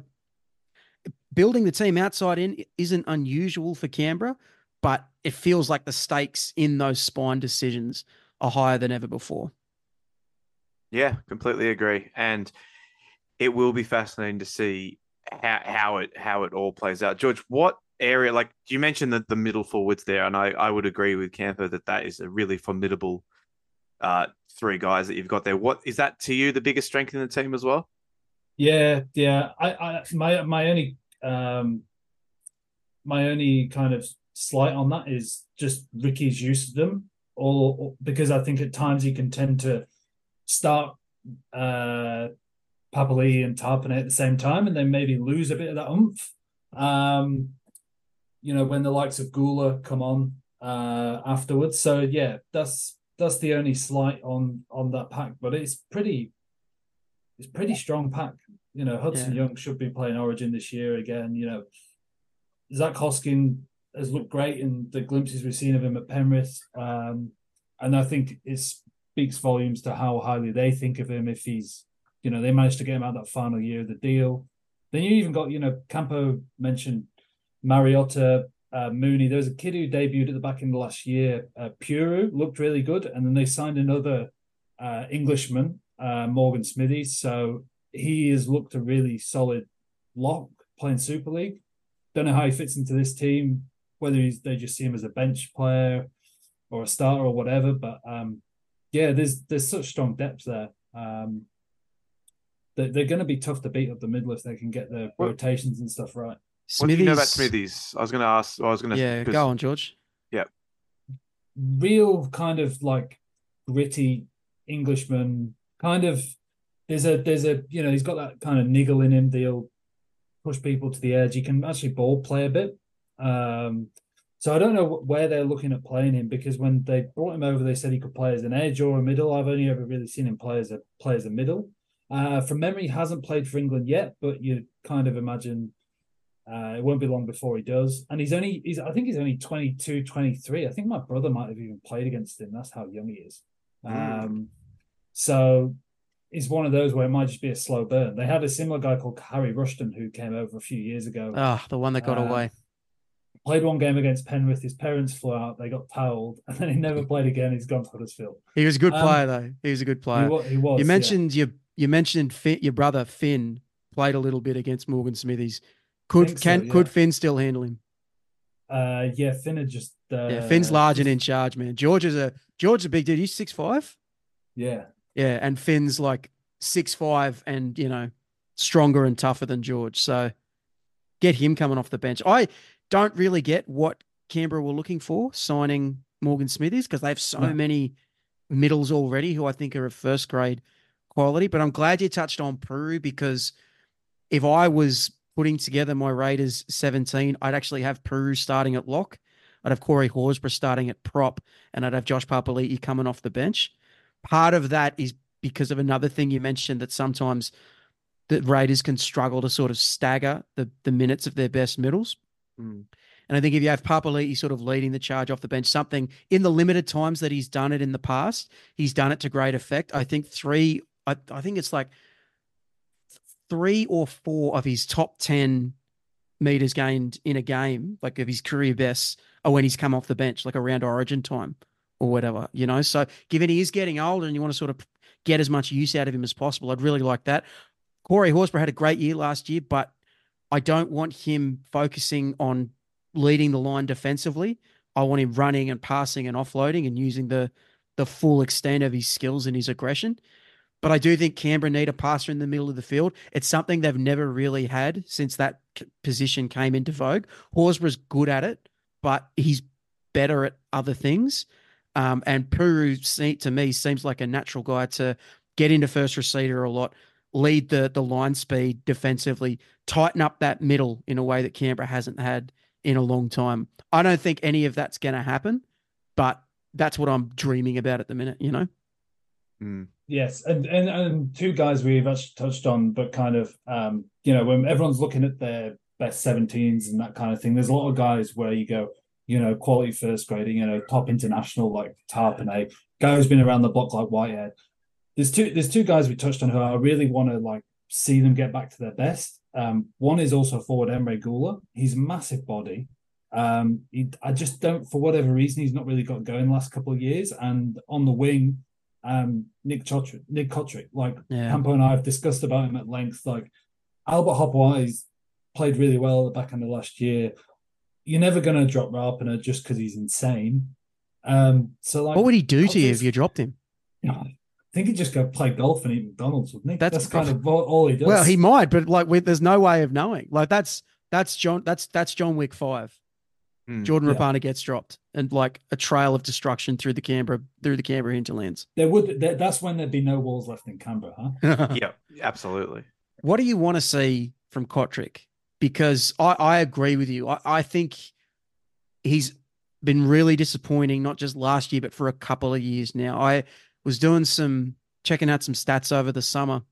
Speaker 4: building the team outside in isn't unusual for Canberra, but it feels like the stakes in those spine decisions are higher than ever before.
Speaker 3: Yeah, completely agree. And it will be fascinating to see how, how it how it all plays out. George, what area, like you mentioned that the middle forwards there, and I, I would agree with Camper that that is a really formidable uh, three guys that you've got there. What is that to you the biggest strength in the team as well?
Speaker 6: Yeah, yeah. I, I my my only um my only kind of slight on that is just Ricky's use of them, or, or because I think at times he can tend to start uh Papali and Tarpane at the same time, and then maybe lose a bit of that oomph. Um, you know, when the likes of Gula come on uh afterwards. So yeah, that's that's the only slight on on that pack, but it's pretty it's pretty strong pack. You know, Hudson
Speaker 4: Yeah.
Speaker 6: Young should be playing Origin this year again. You know, Zach Hoskin has looked great in the glimpses we've seen of him at Penrith. Um, and I think it speaks volumes to how highly they think of him if he's, you know, they managed to get him out that final year of the deal. Then you even got, you know, Campo mentioned Mariota, uh, Mooney. There was a kid who debuted at the back end of last year, uh, Puru, looked really good. And then they signed another uh, Englishman, uh, Morgan Smithies. So he has looked a really solid lock playing Super League. Don't know how he fits into this team, whether he's, they just see him as a bench player or a starter or whatever. But um, yeah, there's there's such strong depth there. Um, they're, they're going to be tough to beat up the middle if they can get their
Speaker 3: What-
Speaker 6: rotations and stuff right.
Speaker 3: What do you know about
Speaker 4: Smithies-
Speaker 3: Smithies? I was going to ask. I was going to.
Speaker 4: Yeah, go on, George.
Speaker 6: Real kind of like gritty Englishman, kind of. There's a there's a you know he's got that kind of niggle in him. They'll push people to the edge. He can actually ball play a bit. Um, so I don't know where they're looking at playing him, because when they brought him over, they said he could play as an edge or a middle. I've only ever really seen him play as a play as a middle. Uh, from memory, he hasn't played for England yet, but you kind of imagine uh, it won't be long before he does. And he's only he's I think he's only twenty-two, twenty-three. I think my brother might have even played against him. That's how young he is.
Speaker 3: Mm.
Speaker 6: Um, so it's one of those where it might just be a slow burn. They had a similar guy called Harry Rushton who came over a few years ago.
Speaker 4: Ah, the one that got
Speaker 6: Uh,
Speaker 4: away.
Speaker 6: Played one game against Penrith. His parents flew out. They got towelled, and then he never played again. He's gone to Huddersfield.
Speaker 4: He was a good
Speaker 6: um,
Speaker 4: player, though. He was a good
Speaker 6: He,
Speaker 4: player.
Speaker 6: wa- he was.
Speaker 4: You
Speaker 6: yeah.
Speaker 4: mentioned your you mentioned Finn, your brother Finn played a little bit against Morgan Smithies. Could
Speaker 6: think so,
Speaker 4: can
Speaker 6: yeah.
Speaker 4: could Finn still handle him?
Speaker 6: Uh, yeah, Finn are just uh,
Speaker 4: Yeah, Finn's large and
Speaker 6: just-
Speaker 4: in charge, man. George is a George is a big dude. He's six five.
Speaker 6: yeah.
Speaker 4: Yeah, and Finn's like six five and you know stronger and tougher than George. So get him coming off the bench. I don't really get what Canberra were looking for signing Morgan Smithies because they have so
Speaker 6: No.
Speaker 4: many middles already who I think are of first grade quality. But I'm glad you touched on Peru because if I was putting together my Raiders seventeen, I'd actually have Peru starting at lock. I'd have Corey Horsburgh starting at prop, and I'd have Josh Papali'i coming off the bench. Part of that is because of another thing you mentioned that sometimes the Raiders can struggle to sort of stagger the, the minutes of their best middles.
Speaker 3: Mm.
Speaker 4: And I think if you have Papali'i sort of leading the charge off the bench, something in the limited times that he's done it in the past, he's done it to great effect. I think three, I, I think it's like three or four of his top ten meters gained in a game, like of his career bests, are when he's come off the bench, like around Origin time or whatever, you know? So given he is getting older and you want to sort of get as much use out of him as possible, I'd really like that. Corey Horsburgh had a great year last year, but I don't want him focusing on leading the line defensively. I want him running and passing and offloading and using the the full extent of his skills and his aggression. But I do think Canberra need a passer in the middle of the field. It's something they've never really had since that position came into vogue. Horsburgh's good at it, but he's better at other things. Um, and Puru, to me, seems like a natural guy to get into first receiver a lot, lead the the line speed defensively, tighten up that middle in a way that Canberra hasn't had in a long time. I don't think any of that's going to happen, but that's what I'm dreaming about at the minute, you know?
Speaker 3: Mm.
Speaker 6: Yes, and, and and two guys we've actually touched on, but kind of, um, you know, when everyone's looking at their best seventeens and that kind of thing, there's a lot of guys where you go, you know, quality first grading, you know, top international like Tarpanay, guy who's been around the block like Whitehead. There's two there's two guys we touched on who I really want to like see them get back to their best. Um, one is also forward Emre Gula. He's a massive body. Um, he, I just don't, for whatever reason, he's not really got going the last couple of years. And on the wing, um, Nick Kotrick, Nick Kotrick, like
Speaker 4: Yeah.
Speaker 6: Campo and I have discussed about him at length. Like Albert Hopewise played really well at the back end of last year. You're never going to drop Rapana just because he's insane. Um, so like,
Speaker 4: What would he do to you
Speaker 6: Kotrick's-
Speaker 4: if you dropped him?
Speaker 6: you know, I think he'd just go play golf and eat McDonald's, wouldn't he?
Speaker 4: That's-
Speaker 6: That's, kind of all, all he does.
Speaker 4: Well, he might, but like, we, there's no way of knowing. Like, that's that's John. That's that's John Wick five.
Speaker 3: Mm.
Speaker 4: Jordan
Speaker 6: Yeah.
Speaker 4: Rapana gets dropped, and like a trail of destruction through the Canberra through the Canberra hinterlands.
Speaker 6: There would there, that's when there'd be no walls left in Canberra, huh?
Speaker 3: Yeah, absolutely.
Speaker 4: What do you want to see from Kotrick? Because I, I agree with you. I, I think he's been really disappointing, not just last year, but for a couple of years now. I was doing some checking out some stats over the summer.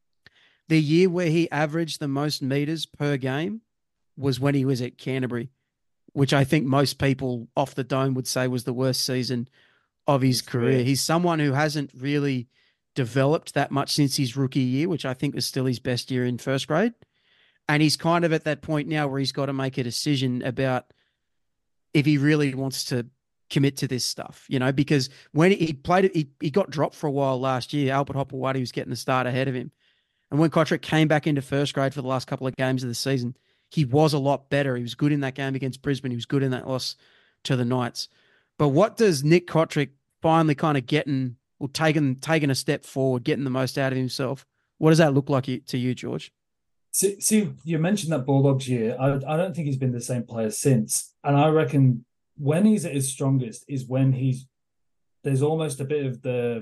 Speaker 4: The year where he averaged the most meters per game was when he was at Canterbury, which I think most people off the dome would say was the worst season of his
Speaker 6: His
Speaker 4: career.
Speaker 6: career.
Speaker 4: He's someone who hasn't really developed that much since his rookie year, which I think was still his best year in first grade. And he's kind of at that point now where he's got to make a decision about if he really wants to commit to this stuff, you know, because when he played it, he, he got dropped for a while last year. Albert Hopewadi was getting the start ahead of him. And when Kotrick came back into first grade for the last couple of games of the season, he was a lot better. He was good in that game against Brisbane. He was good in that loss to the Knights. But what does Nick Kotrick finally kind of getting or taking taking a step forward, getting the most out of himself? What does that look like to you, George?
Speaker 6: See, see, you mentioned that Bulldogs year. I, I don't think he's been the same player since. And I reckon when he's at his strongest is when he's there's almost a bit of the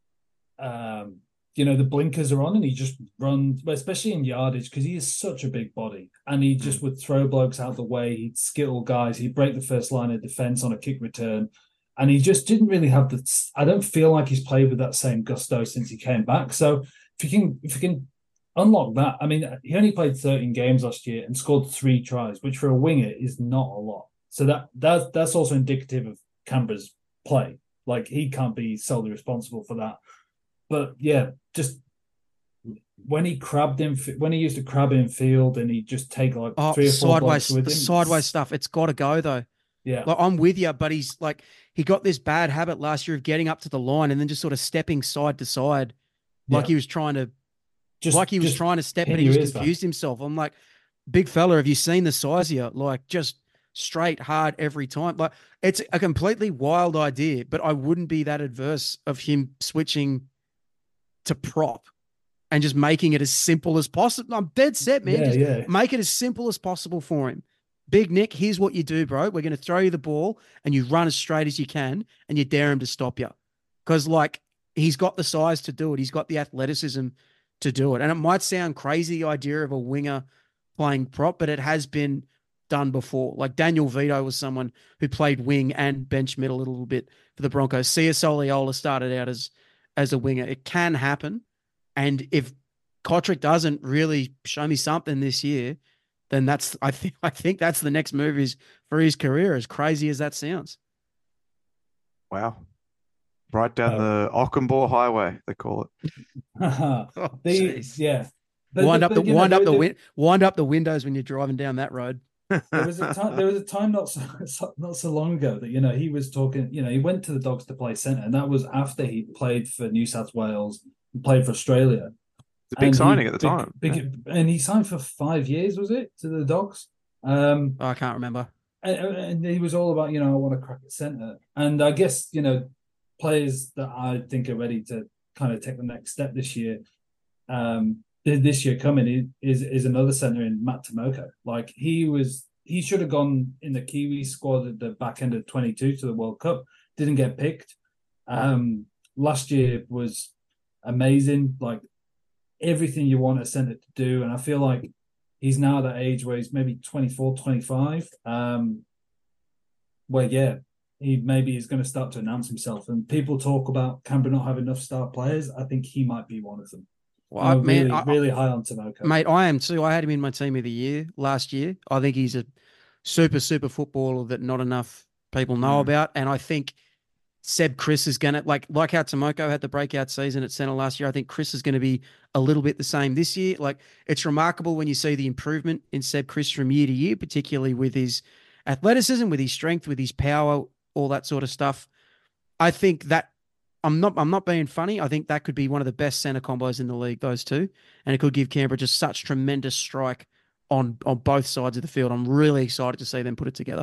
Speaker 6: um you know the blinkers are on and he just runs, especially in yardage, because he is such a big body and he just would throw blokes out the way. He'd skittle guys. He'd break the first line of defense on a kick return, and he just didn't really have the. I don't feel like he's played with that same gusto since he came back. So if you can, if you can unlock that, I mean, he only played thirteen games last year and scored three tries, which for a winger is not a lot. So that that's that's also indicative of Canberra's play. Like he can't be solely responsible for that. But yeah, just when he crabbed him, when he used to crab in field and he'd just take like
Speaker 4: Oh,
Speaker 6: three or four
Speaker 4: sideways,
Speaker 6: blokes with
Speaker 4: the
Speaker 6: him.
Speaker 4: sideways stuff. It's got to go though.
Speaker 6: Yeah,
Speaker 4: Like, I'm with you, but he's like, he got this bad habit last year of getting up to the line and then just sort of stepping side to side, like
Speaker 6: Yeah.
Speaker 4: he was trying to,
Speaker 6: just
Speaker 4: like he was
Speaker 6: just
Speaker 4: trying to step,
Speaker 6: pin
Speaker 4: but he
Speaker 6: your
Speaker 4: just
Speaker 6: ears back.
Speaker 4: confused himself. I'm like, big fella, have you seen the size here? Like just straight hard every time. Like it's a completely wild idea, but I wouldn't be that adverse of him switching to prop and just making it as simple as possible. I'm dead set, man.
Speaker 6: Yeah,
Speaker 4: just
Speaker 6: yeah.
Speaker 4: make it as simple as possible for him. Big Nick, here's what you do, bro. We're going to throw you the ball and you run as straight as you can and you dare him to stop you. Because, like, he's got the size to do it. He's got the athleticism to do it. And it might sound crazy, the idea of a winger playing prop, but it has been done before. Like Daniel Vito was someone who played wing and bench mid a little bit for the Broncos. Sia Soliola started out as, as a winger. It can happen. And if Kotrick doesn't really show me something this year, then that's I think I think that's the next move is for his career, as crazy as that sounds.
Speaker 3: Wow. Right down
Speaker 6: Oh.
Speaker 3: the Ockenbaugh Highway, they call it.
Speaker 4: Oh,
Speaker 6: the,
Speaker 4: jeez.
Speaker 6: yeah. But-
Speaker 4: wind
Speaker 6: but-
Speaker 4: up the
Speaker 6: but, you know,
Speaker 4: wind up
Speaker 6: there-
Speaker 4: the
Speaker 6: there-
Speaker 4: win- wind up the windows when you're driving down that road.
Speaker 6: There was a time. There was a time not so, so not so long ago that you know he was talking. You know, he went to the Dogs to play centre, and that was after he played for New South Wales, and played for Australia.
Speaker 3: It's a big
Speaker 6: And
Speaker 3: signing
Speaker 6: he-
Speaker 3: at the
Speaker 6: big-
Speaker 3: time.
Speaker 6: big- and he signed for five years. Was it to the Dogs? Um,
Speaker 4: Oh, I can't remember.
Speaker 6: and, and he was all about, you know, I want to crack at centre. And I guess, you know, players that I think are ready to kind of take the next step this year, um, this year coming is is another centre in Matt Tomoko. Like he was, he should have gone in the Kiwi squad at the back end of twenty-two to the World Cup. Didn't get picked. Um, last year was amazing. Like everything you want a centre to do. And I feel like he's now at that age where he's maybe twenty-four, twenty-five, um, where, yeah, he maybe is going to start to announce himself. And people talk about Canberra not having enough star players. I think he might be one of them.
Speaker 4: Well,
Speaker 6: I'm
Speaker 4: I, man,
Speaker 6: really,
Speaker 4: I,
Speaker 6: really high on Tomoko.
Speaker 4: mate, I am too. I had him in my team of the year last year. I think he's a super, super footballer that not enough people know
Speaker 3: Mm.
Speaker 4: about. And I think Seb Chris is going to, like like how Tomoko had the breakout season at centre last year, I think Chris is going to be a little bit the same this year. Like, it's remarkable when you see the improvement in Seb Chris from year to year, particularly with his athleticism, with his strength, with his power, all that sort of stuff. I think that I'm not I'm not being funny. I think that could be one of the best centre combos in the league, those two. And it could give Canberra just such tremendous strike on, on both sides of the field. I'm really excited to see them put it together.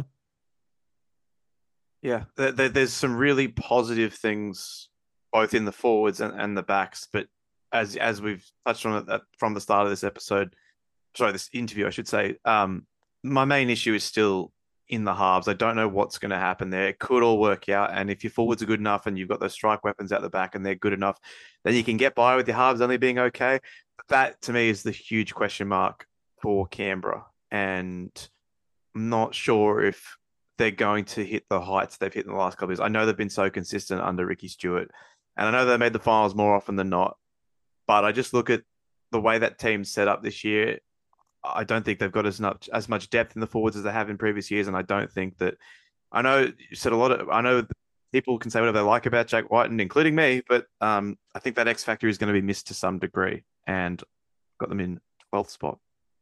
Speaker 3: Yeah, there, there- there's some really positive things both in the forwards and, and the backs. But as as we've touched on it at, from the start of this episode, sorry, this interview, I should say, um, my main issue is still in the halves. I don't know what's going to happen there. It could all work out. And if your forwards are good enough and you've got those strike weapons out the back and they're good enough, then you can get by with your halves only being okay. But that, to me, is the huge question mark for Canberra. And I'm not sure if they're going to hit the heights they've hit in the last couple of years. I know they've been so consistent under Ricky Stewart. And I know they made the finals more often than not. But I just look at the way that team's set up this year. I don't think they've got as much as much depth in the forwards as they have in previous years, and I don't think that. I know you said a lot of. I know people can say whatever they like about Jack Whiten, including me, but um, I think that X factor is going to be missed to some degree, and got them in twelfth spot.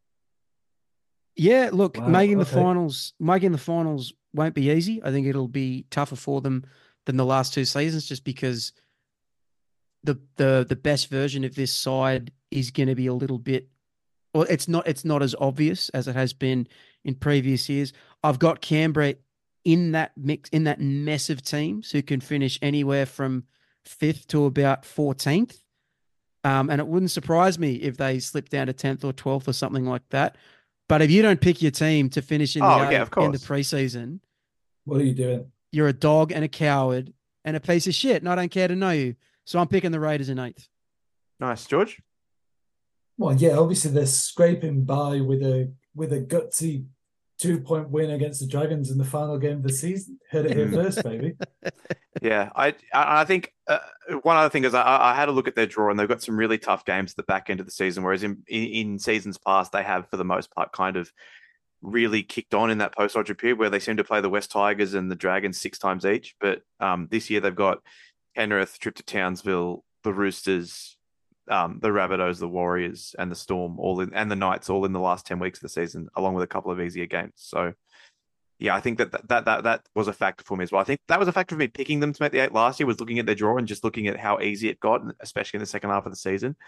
Speaker 4: Yeah, look,
Speaker 6: Wow,
Speaker 4: making the
Speaker 6: okay.
Speaker 4: finals, making the finals won't be easy. I think it'll be tougher for them than the last two seasons, just because the the the best version of this side is going to be a little bit. Well, it's not it's not as obvious as it has been in previous years. I've got Canberra in that mix, in that mess of teams who can finish anywhere from fifth to about fourteenth. Um, and it wouldn't surprise me if they slip down to tenth or twelfth or something like that. But if you don't pick your team to finish in the,
Speaker 3: Oh,
Speaker 4: eight
Speaker 3: yeah, of
Speaker 4: in the
Speaker 3: course.
Speaker 4: preseason,
Speaker 6: What are you doing?
Speaker 4: you're a dog and a coward and a piece of shit, and I don't care to know you. So I'm picking the Raiders in eighth.
Speaker 3: Nice, George.
Speaker 6: Well, yeah, obviously they're scraping by with a with a gutsy two point win against the Dragons in the final game of the season. Heard it here first, baby.
Speaker 3: Yeah, I I I think uh, one other thing is I, I had a look at their draw and they've got some really tough games at the back end of the season, whereas in, in, in seasons past they have for the most part kind of really kicked on in that post-Roger period where they seem to play the West Tigers and the Dragons six times each. But um, this year they've got Penrith, trip to Townsville, the Roosters, um, the Rabbitohs, the Warriors, and the Storm all in, and the Knights all in the last ten weeks of the season, along with a couple of easier games. So. Yeah, I think that that that that was a factor for me as well. I think that was a factor for me picking them to make the eight last year, was looking at their draw and just looking at how easy it got, especially in the second half of the season.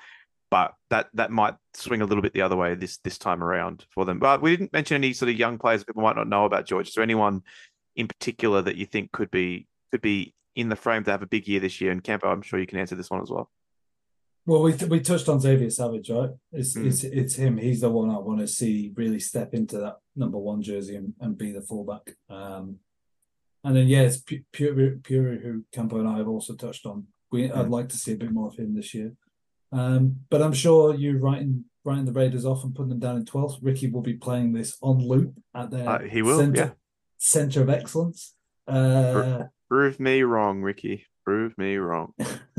Speaker 3: but that that might swing a little bit the other way this this time around for them. But we didn't mention any sort of young players people might not know about, George. Is there anyone in particular that you think could be could be in the frame to have a big year this year? And Campo, I'm sure you can answer this one as well.
Speaker 6: Well, we we touched on Xavier Savage, right? It's
Speaker 3: Mm.
Speaker 6: it's it's him. He's the one I want to see really step into that number one jersey and, and be the fullback. Um, and then yeah, it's Pu- Puri, Puri, who Campo and I have also touched on. We I'd like to see a bit more of him this year. Um, but I'm sure you writing writing the Raiders off and putting them down in twelfth. Ricky will be playing this on loop at their
Speaker 3: Uh, he will,
Speaker 6: center,
Speaker 3: yeah.
Speaker 6: center of excellence. Uh,
Speaker 3: Prove me wrong, Ricky. Prove me wrong.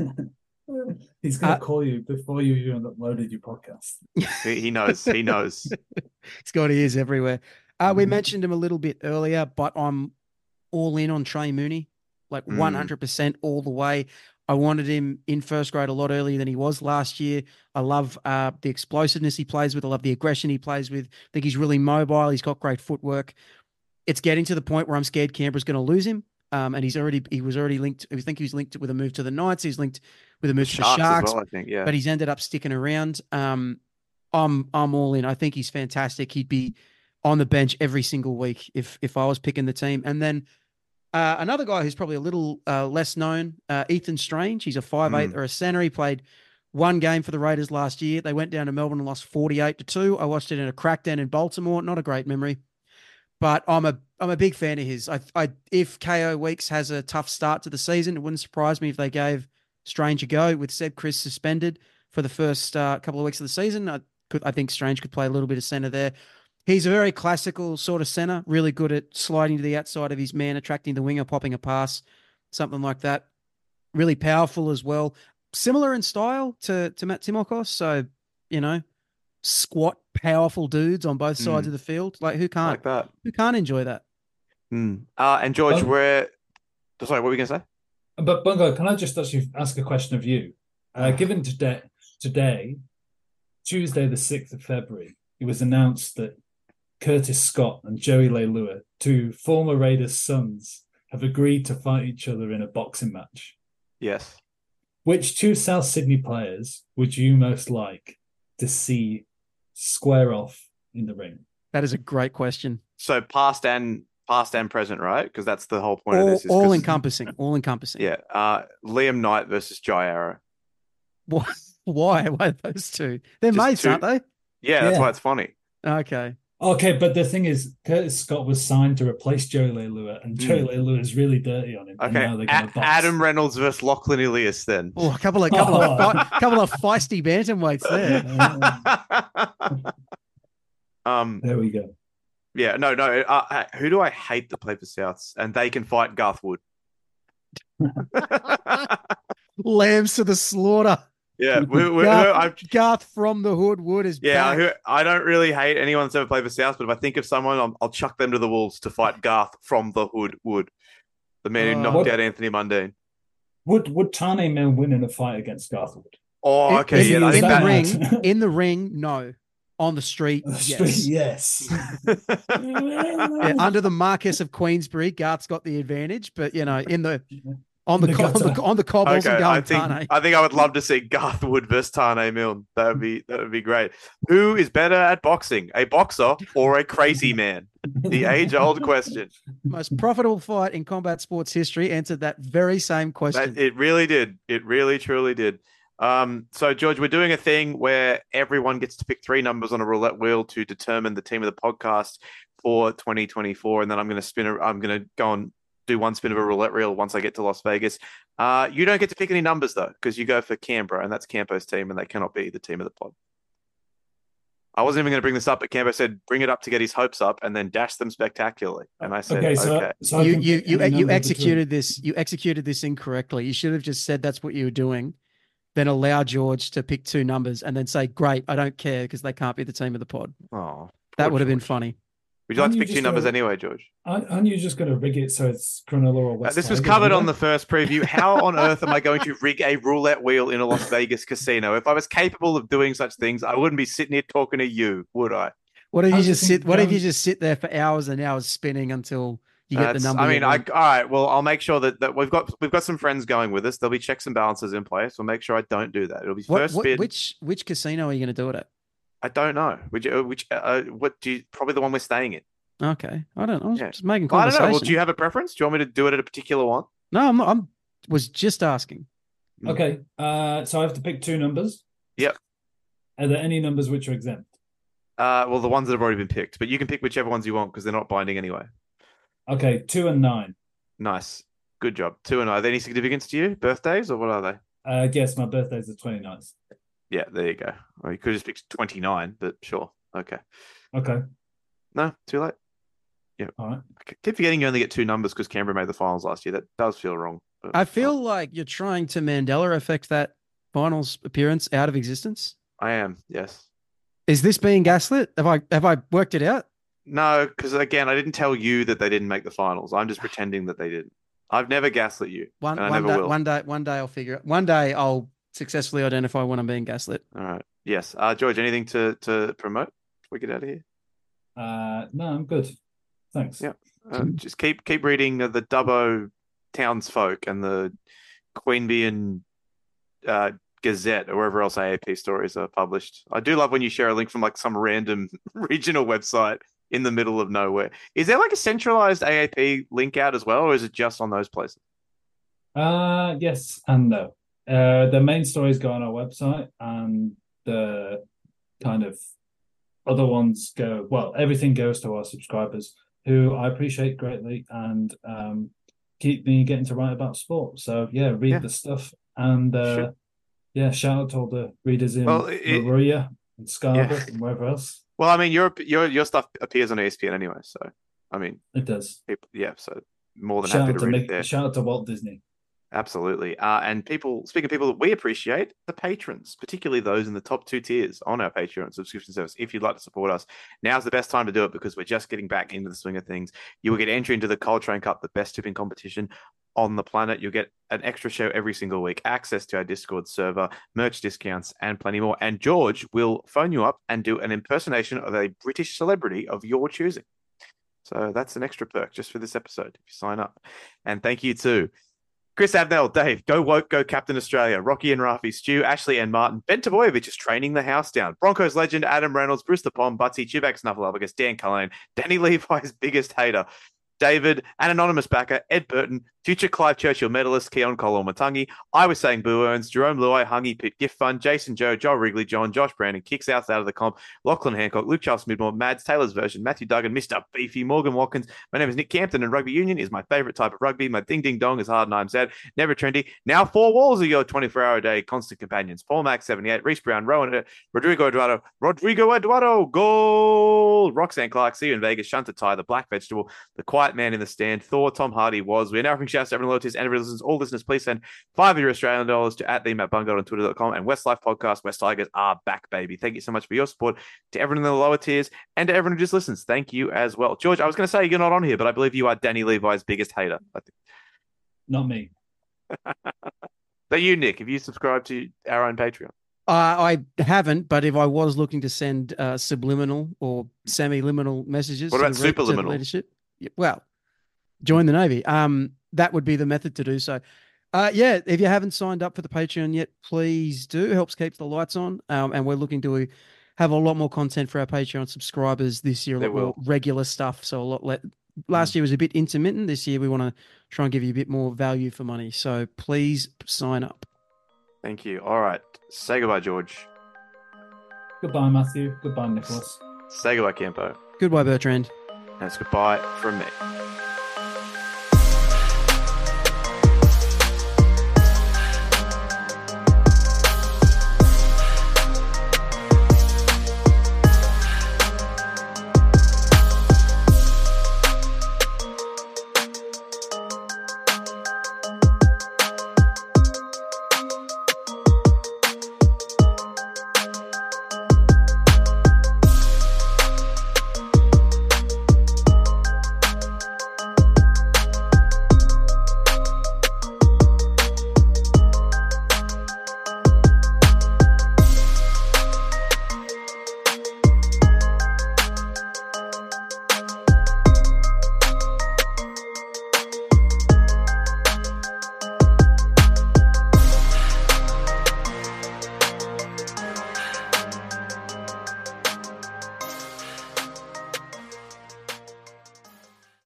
Speaker 6: he's going to
Speaker 4: Uh,
Speaker 6: call you before you even uploaded your podcast.
Speaker 3: He, he knows. He knows.
Speaker 4: He's got ears everywhere. Uh, we
Speaker 6: Mhm.
Speaker 4: mentioned him a little bit earlier, but I'm all in on Trey Mooney, like
Speaker 3: Mm.
Speaker 4: one hundred percent all the way. I wanted him in first grade a lot earlier than he was last year. I love uh, the explosiveness he plays with. I love the aggression he plays with. I think he's really mobile. He's got great footwork. It's getting to the point where I'm scared Canberra's going to lose him. Um, and he's already he was already linked. I think he was linked with a move to the Knights. He's linked with a move to the
Speaker 3: Sharks,
Speaker 4: Sharks,
Speaker 3: as well, I think. Yeah.
Speaker 4: but he's ended up sticking around. Um, I'm I'm all in. I think he's fantastic. He'd be on the bench every single week if if I was picking the team. And then uh, another guy who's probably a little uh, less known, uh, Ethan Strange. He's a five eight
Speaker 3: Mm.
Speaker 4: or a center. He played one game for the Raiders last year. They went down to Melbourne and lost forty-eight to two. I watched it in a crackdown in Baltimore. Not a great memory. But I'm a I'm a big fan of his. I, I if K O Weeks has a tough start to the season, it wouldn't surprise me if they gave Strange a go with Seb Chris suspended for the first uh, couple of weeks of the season. I could I think Strange could play a little bit of center there. He's a very classical sort of center, really good at sliding to the outside of his man, attracting the winger, popping a pass, something like that. Really powerful as well. Similar in style to to Matt Timokos. So, you know, squat, powerful dudes on both sides
Speaker 3: Mm.
Speaker 4: of the field. Like who can't
Speaker 3: Like that.
Speaker 4: who can't enjoy that?
Speaker 3: Mm. Uh, and George,
Speaker 6: Um,
Speaker 3: where... Sorry, what were we going to say?
Speaker 6: But Bungo, can I just actually ask a question of you? Uh, given today, today, Tuesday, the sixth of February, it was announced that Curtis Scott and Joey Leilua, two former Raiders sons, have agreed to fight each other in a boxing match.
Speaker 3: Yes.
Speaker 6: Which two South Sydney players would you most like to see square off in the ring?
Speaker 4: That is a great question.
Speaker 3: So past and past and present, right? Because that's the whole point of
Speaker 4: All,
Speaker 3: this. is
Speaker 4: all
Speaker 3: 'cause-
Speaker 4: encompassing. All encompassing.
Speaker 3: Yeah. Uh, Liam Knight versus Jai Arrow.
Speaker 4: Why? Why? Why those two? They're
Speaker 3: Just
Speaker 4: mates,
Speaker 3: two-
Speaker 4: aren't they?
Speaker 3: Yeah, that's
Speaker 6: Yeah.
Speaker 3: why it's funny.
Speaker 4: Okay.
Speaker 6: Okay, but the thing is, Curtis Scott was signed to replace Joey Leilua, and Joey Leilua is really dirty on him. and
Speaker 3: Okay.
Speaker 6: now they're
Speaker 3: A-
Speaker 6: gonna box.
Speaker 3: Adam Reynolds versus Lachlan Ilias then.
Speaker 4: Oh, a couple of couple
Speaker 6: Oh.
Speaker 4: of fi- couple of feisty bantamweights there.
Speaker 3: um.
Speaker 6: There we go.
Speaker 3: Yeah. No. No. Uh, who do I hate that play for Souths? And they can fight Garth Wood.
Speaker 4: Lambs to the slaughter.
Speaker 3: Yeah. Who, who, who,
Speaker 4: Garth,
Speaker 3: I,
Speaker 4: Garth from the Hood Wood is
Speaker 3: yeah.
Speaker 4: back.
Speaker 3: Who, I don't really hate anyone that's ever played for Souths, but if I think of someone, I'll, I'll chuck them to the wolves to fight Garth from the Hood Wood, the man who
Speaker 4: Uh,
Speaker 3: knocked
Speaker 6: what-
Speaker 3: out Anthony Mundine.
Speaker 6: Would would Tane Mill win in a fight against Garthwood?
Speaker 3: Oh,
Speaker 4: In-
Speaker 3: okay.
Speaker 4: in,
Speaker 3: Yeah. I
Speaker 4: in
Speaker 3: think
Speaker 4: the
Speaker 3: that,
Speaker 4: ring, in the ring, no. On the street, yes.
Speaker 6: yes.
Speaker 4: Yeah, under the Marquess of Queensbury, Garth's got the advantage, but you know, in the on the,
Speaker 6: In the
Speaker 4: co- on the
Speaker 6: gutter.
Speaker 4: on the cobbles
Speaker 3: Okay,
Speaker 4: and
Speaker 3: I
Speaker 4: going
Speaker 3: think
Speaker 4: Tane.
Speaker 3: I think I would love to see Garth Wood versus Tane Milne. That would be that would be great. Who is better at boxing, a boxer or a crazy man? The age-old question.
Speaker 4: Most profitable fight in combat sports history answered that very same question.
Speaker 3: That, it really did. It really truly did. Um, so George, we're doing a thing where everyone gets to pick three numbers on a roulette wheel to determine the team of the podcast for twenty twenty-four, and then I'm going to spin. A, I'm going to go and do one spin of a roulette wheel once I get to Las Vegas. Uh, you don't get to pick any numbers though, because you go for Canberra, and that's Campo's team, and they cannot be the team of the pod. I wasn't even going to bring this up, but Campo said bring it up to get his hopes up, and then dash them spectacularly. And I said,
Speaker 6: Okay, so,
Speaker 3: okay.
Speaker 6: so I
Speaker 4: you
Speaker 6: can
Speaker 4: you
Speaker 6: pick
Speaker 4: you
Speaker 6: any
Speaker 4: you
Speaker 6: number between-
Speaker 4: executed this you executed this incorrectly. You should have just said that's what you were doing, then allow George to pick two numbers and then say, "Great, I don't care because they can't be the team of the pod."
Speaker 3: Oh,
Speaker 4: That
Speaker 3: poor
Speaker 4: would have been
Speaker 3: George.
Speaker 4: funny.
Speaker 3: Would you like
Speaker 6: Aren't
Speaker 3: to
Speaker 6: you
Speaker 3: pick two
Speaker 6: just
Speaker 3: numbers
Speaker 6: gonna-
Speaker 3: anyway, George?
Speaker 6: Aren't aren't you just going to rig it so it's Cronulla or
Speaker 3: Uh,
Speaker 6: West
Speaker 3: this was
Speaker 6: Tigers,
Speaker 3: covered
Speaker 6: you
Speaker 3: on
Speaker 6: know?
Speaker 3: the first preview. How on earth am I going to rig a roulette wheel in a Las Vegas casino? If I was capable of doing such things, I wouldn't be sitting here talking to you, would I?
Speaker 4: What if you
Speaker 6: How's the
Speaker 4: just
Speaker 6: thing
Speaker 4: sit? What if you
Speaker 6: going-
Speaker 4: just sit there for hours and hours spinning until You get the
Speaker 3: That's-
Speaker 4: number.
Speaker 3: I
Speaker 4: you
Speaker 3: mean, I
Speaker 4: want.
Speaker 3: all right. Well, I'll make sure that, that we've got we've got some friends going with us. There'll be checks and balances in place. We'll make sure I don't do that. It'll be
Speaker 4: What,
Speaker 3: first
Speaker 4: what,
Speaker 3: bid.
Speaker 4: which which casino are you going to do it at?
Speaker 3: I don't know. Which uh, which uh, what do you probably the one we're staying in?
Speaker 4: Okay, I don't. I was
Speaker 3: Yeah.
Speaker 4: just making
Speaker 3: I don't
Speaker 4: conversation.
Speaker 3: know. Well, do you have a preference? Do you want me to do it at a particular one?
Speaker 4: No, I'm not. I'm was just asking.
Speaker 3: Mm.
Speaker 6: Okay, uh, so I have to pick two numbers.
Speaker 3: Yep.
Speaker 6: Are there any numbers which are exempt?
Speaker 3: Uh, well, the ones that have already been picked, but you can pick whichever ones you want because they're not binding anyway.
Speaker 6: Okay, two and nine.
Speaker 3: Nice, good job. Two and I. Are they any significance to you? Birthdays or what are they?
Speaker 6: Uh, yes, my birthday's the twenty-ninth.
Speaker 3: Yeah, there you go. Well, you could just pick twenty-nine, but sure. Okay.
Speaker 6: Okay,
Speaker 3: No, too late.
Speaker 6: all right.
Speaker 3: I keep forgetting you only get two numbers because Canberra made the finals last year. That does feel wrong. But,
Speaker 4: I feel like you're trying to Mandela affect that finals appearance out of existence.
Speaker 3: I am. Yes.
Speaker 4: Is this being gaslit? Have I have I worked it out?
Speaker 3: No, because again, I didn't tell you that they didn't make the finals. I'm just pretending that they didn't. I've never gaslit you.
Speaker 4: One
Speaker 3: and I
Speaker 4: one
Speaker 3: never
Speaker 4: day,
Speaker 3: will.
Speaker 4: one day one day I'll figure it. One day I'll successfully identify when I'm being gaslit.
Speaker 3: All right. Yes. Uh, George, anything to to promote before we get out of here?
Speaker 6: Uh, no, I'm good. Thanks.
Speaker 3: Yeah. Uh, just keep keep reading uh, the Dubbo Townsfolk and the Queanbeyan uh, Gazette or wherever else A A P stories are published. I do love when you share a link from like some random regional website in the middle of nowhere. Is there like a centralized A A P link out as well, or is it just on those places?
Speaker 6: Uh, yes and no. Uh, the main stories go on our website, and the kind of other ones go, well, everything goes to our subscribers, who I appreciate greatly and um, keep me getting to write about sport. So, yeah, read
Speaker 3: Yeah.
Speaker 6: the stuff. And, uh,
Speaker 3: Sure.
Speaker 6: yeah, shout out to all the readers in
Speaker 3: Well, it-
Speaker 6: Maria and Scarborough
Speaker 3: Yeah.
Speaker 6: and wherever else.
Speaker 3: Well, I mean, your your your stuff appears on E S P N anyway, so I mean,
Speaker 6: It does.
Speaker 3: people, yeah, so more than
Speaker 6: Shout
Speaker 3: happy
Speaker 6: out,
Speaker 3: to
Speaker 6: to
Speaker 3: read
Speaker 6: Mick,
Speaker 3: it there.
Speaker 6: shout out to Walt Disney.
Speaker 3: Absolutely. Uh, and people, speaking of people that we appreciate, the patrons, particularly those in the top two tiers on our Patreon subscription service. If you'd like to support us, now's the best time to do it because we're just getting back into the swing of things. You will get entry into the Coltrane Cup, the best tipping competition on the planet. You'll get an extra show every single week, access to our Discord server, merch discounts, and plenty more. And George will phone you up and do an impersonation of a British celebrity of your choosing. So that's an extra perk just for this episode if you sign up. And thank you to Chris Abnell, Dave, Go Woke, Go Captain Australia, Rocky and Rafi, Stu, Ashley and Martin, Ben Tavoyevich is training the house down, Broncos legend Adam Reynolds, Bruce the Pom, Butsy, Chivak Snuffleupagus, Dan Cullen, Danny Levi's biggest hater, David, an anonymous backer, Ed Burton, future Clive Churchill medalist, Keon Kolomatangi, I was saying Boo Earns, Jerome Luai, Hungy Pit, Gift Fund, Jason Joe, Joe Wrigley, John, Josh Brandon, Kicks Out out of the comp, Lachlan Hancock, Luke Charles Midmore, Mads, Taylor's version, Matthew Duggan, Mister Beefy, Morgan Watkins. My name is Nick Campton, and rugby union is my favorite type of rugby. My ding ding dong is hard and I'm sad. Never trendy. Now four walls are your twenty-four hour a day constant companions. Paul Max seventy-eight, Reese Brown, Rowan, Rodrigo Eduardo, Rodrigo Eduardo, goal. Roxanne Clark, see you in Vegas. Shunta Ty, the Black Vegetable, the Quiet Man in the Stand, Thor, Tom Hardy was. We're now offering shouts to everyone loyalties and every listeners. All listeners, please send five of your Australian dollars to at the Matt Bungard on twitter dot com and Westlife Podcast. West Tigers are back, baby. Thank you so much for your support to everyone in the lower tiers and to everyone who just listens. Thank you as well. George, I was going to say you're not on here, but I believe you are Danny Levi's biggest hater. I think.
Speaker 6: Not me.
Speaker 3: That you, Nick, if you subscribe to our own Patreon.
Speaker 4: Uh, I haven't, but if I was looking to send uh, subliminal or semi-liminal messages,
Speaker 3: What
Speaker 4: to
Speaker 3: about
Speaker 4: the re- to the
Speaker 3: superliminal?
Speaker 4: leadership, yeah, well, join the Navy. Um, that would be the method to do so. Uh, yeah, if you haven't signed up for the Patreon yet, please do. It helps keep the lights on. Um, and we're looking to have a lot more content for our Patreon subscribers this year, a
Speaker 3: There
Speaker 4: lot more
Speaker 3: will.
Speaker 4: regular stuff. So a lot le- last year was a bit intermittent. This year we want to try and give you a bit more value for money. So please sign up.
Speaker 3: Thank you. All right. Say goodbye, George.
Speaker 6: Goodbye, Matthew. Goodbye, Nicholas.
Speaker 3: Say goodbye, Campo.
Speaker 4: Goodbye, Bertrand.
Speaker 3: And it's goodbye from me.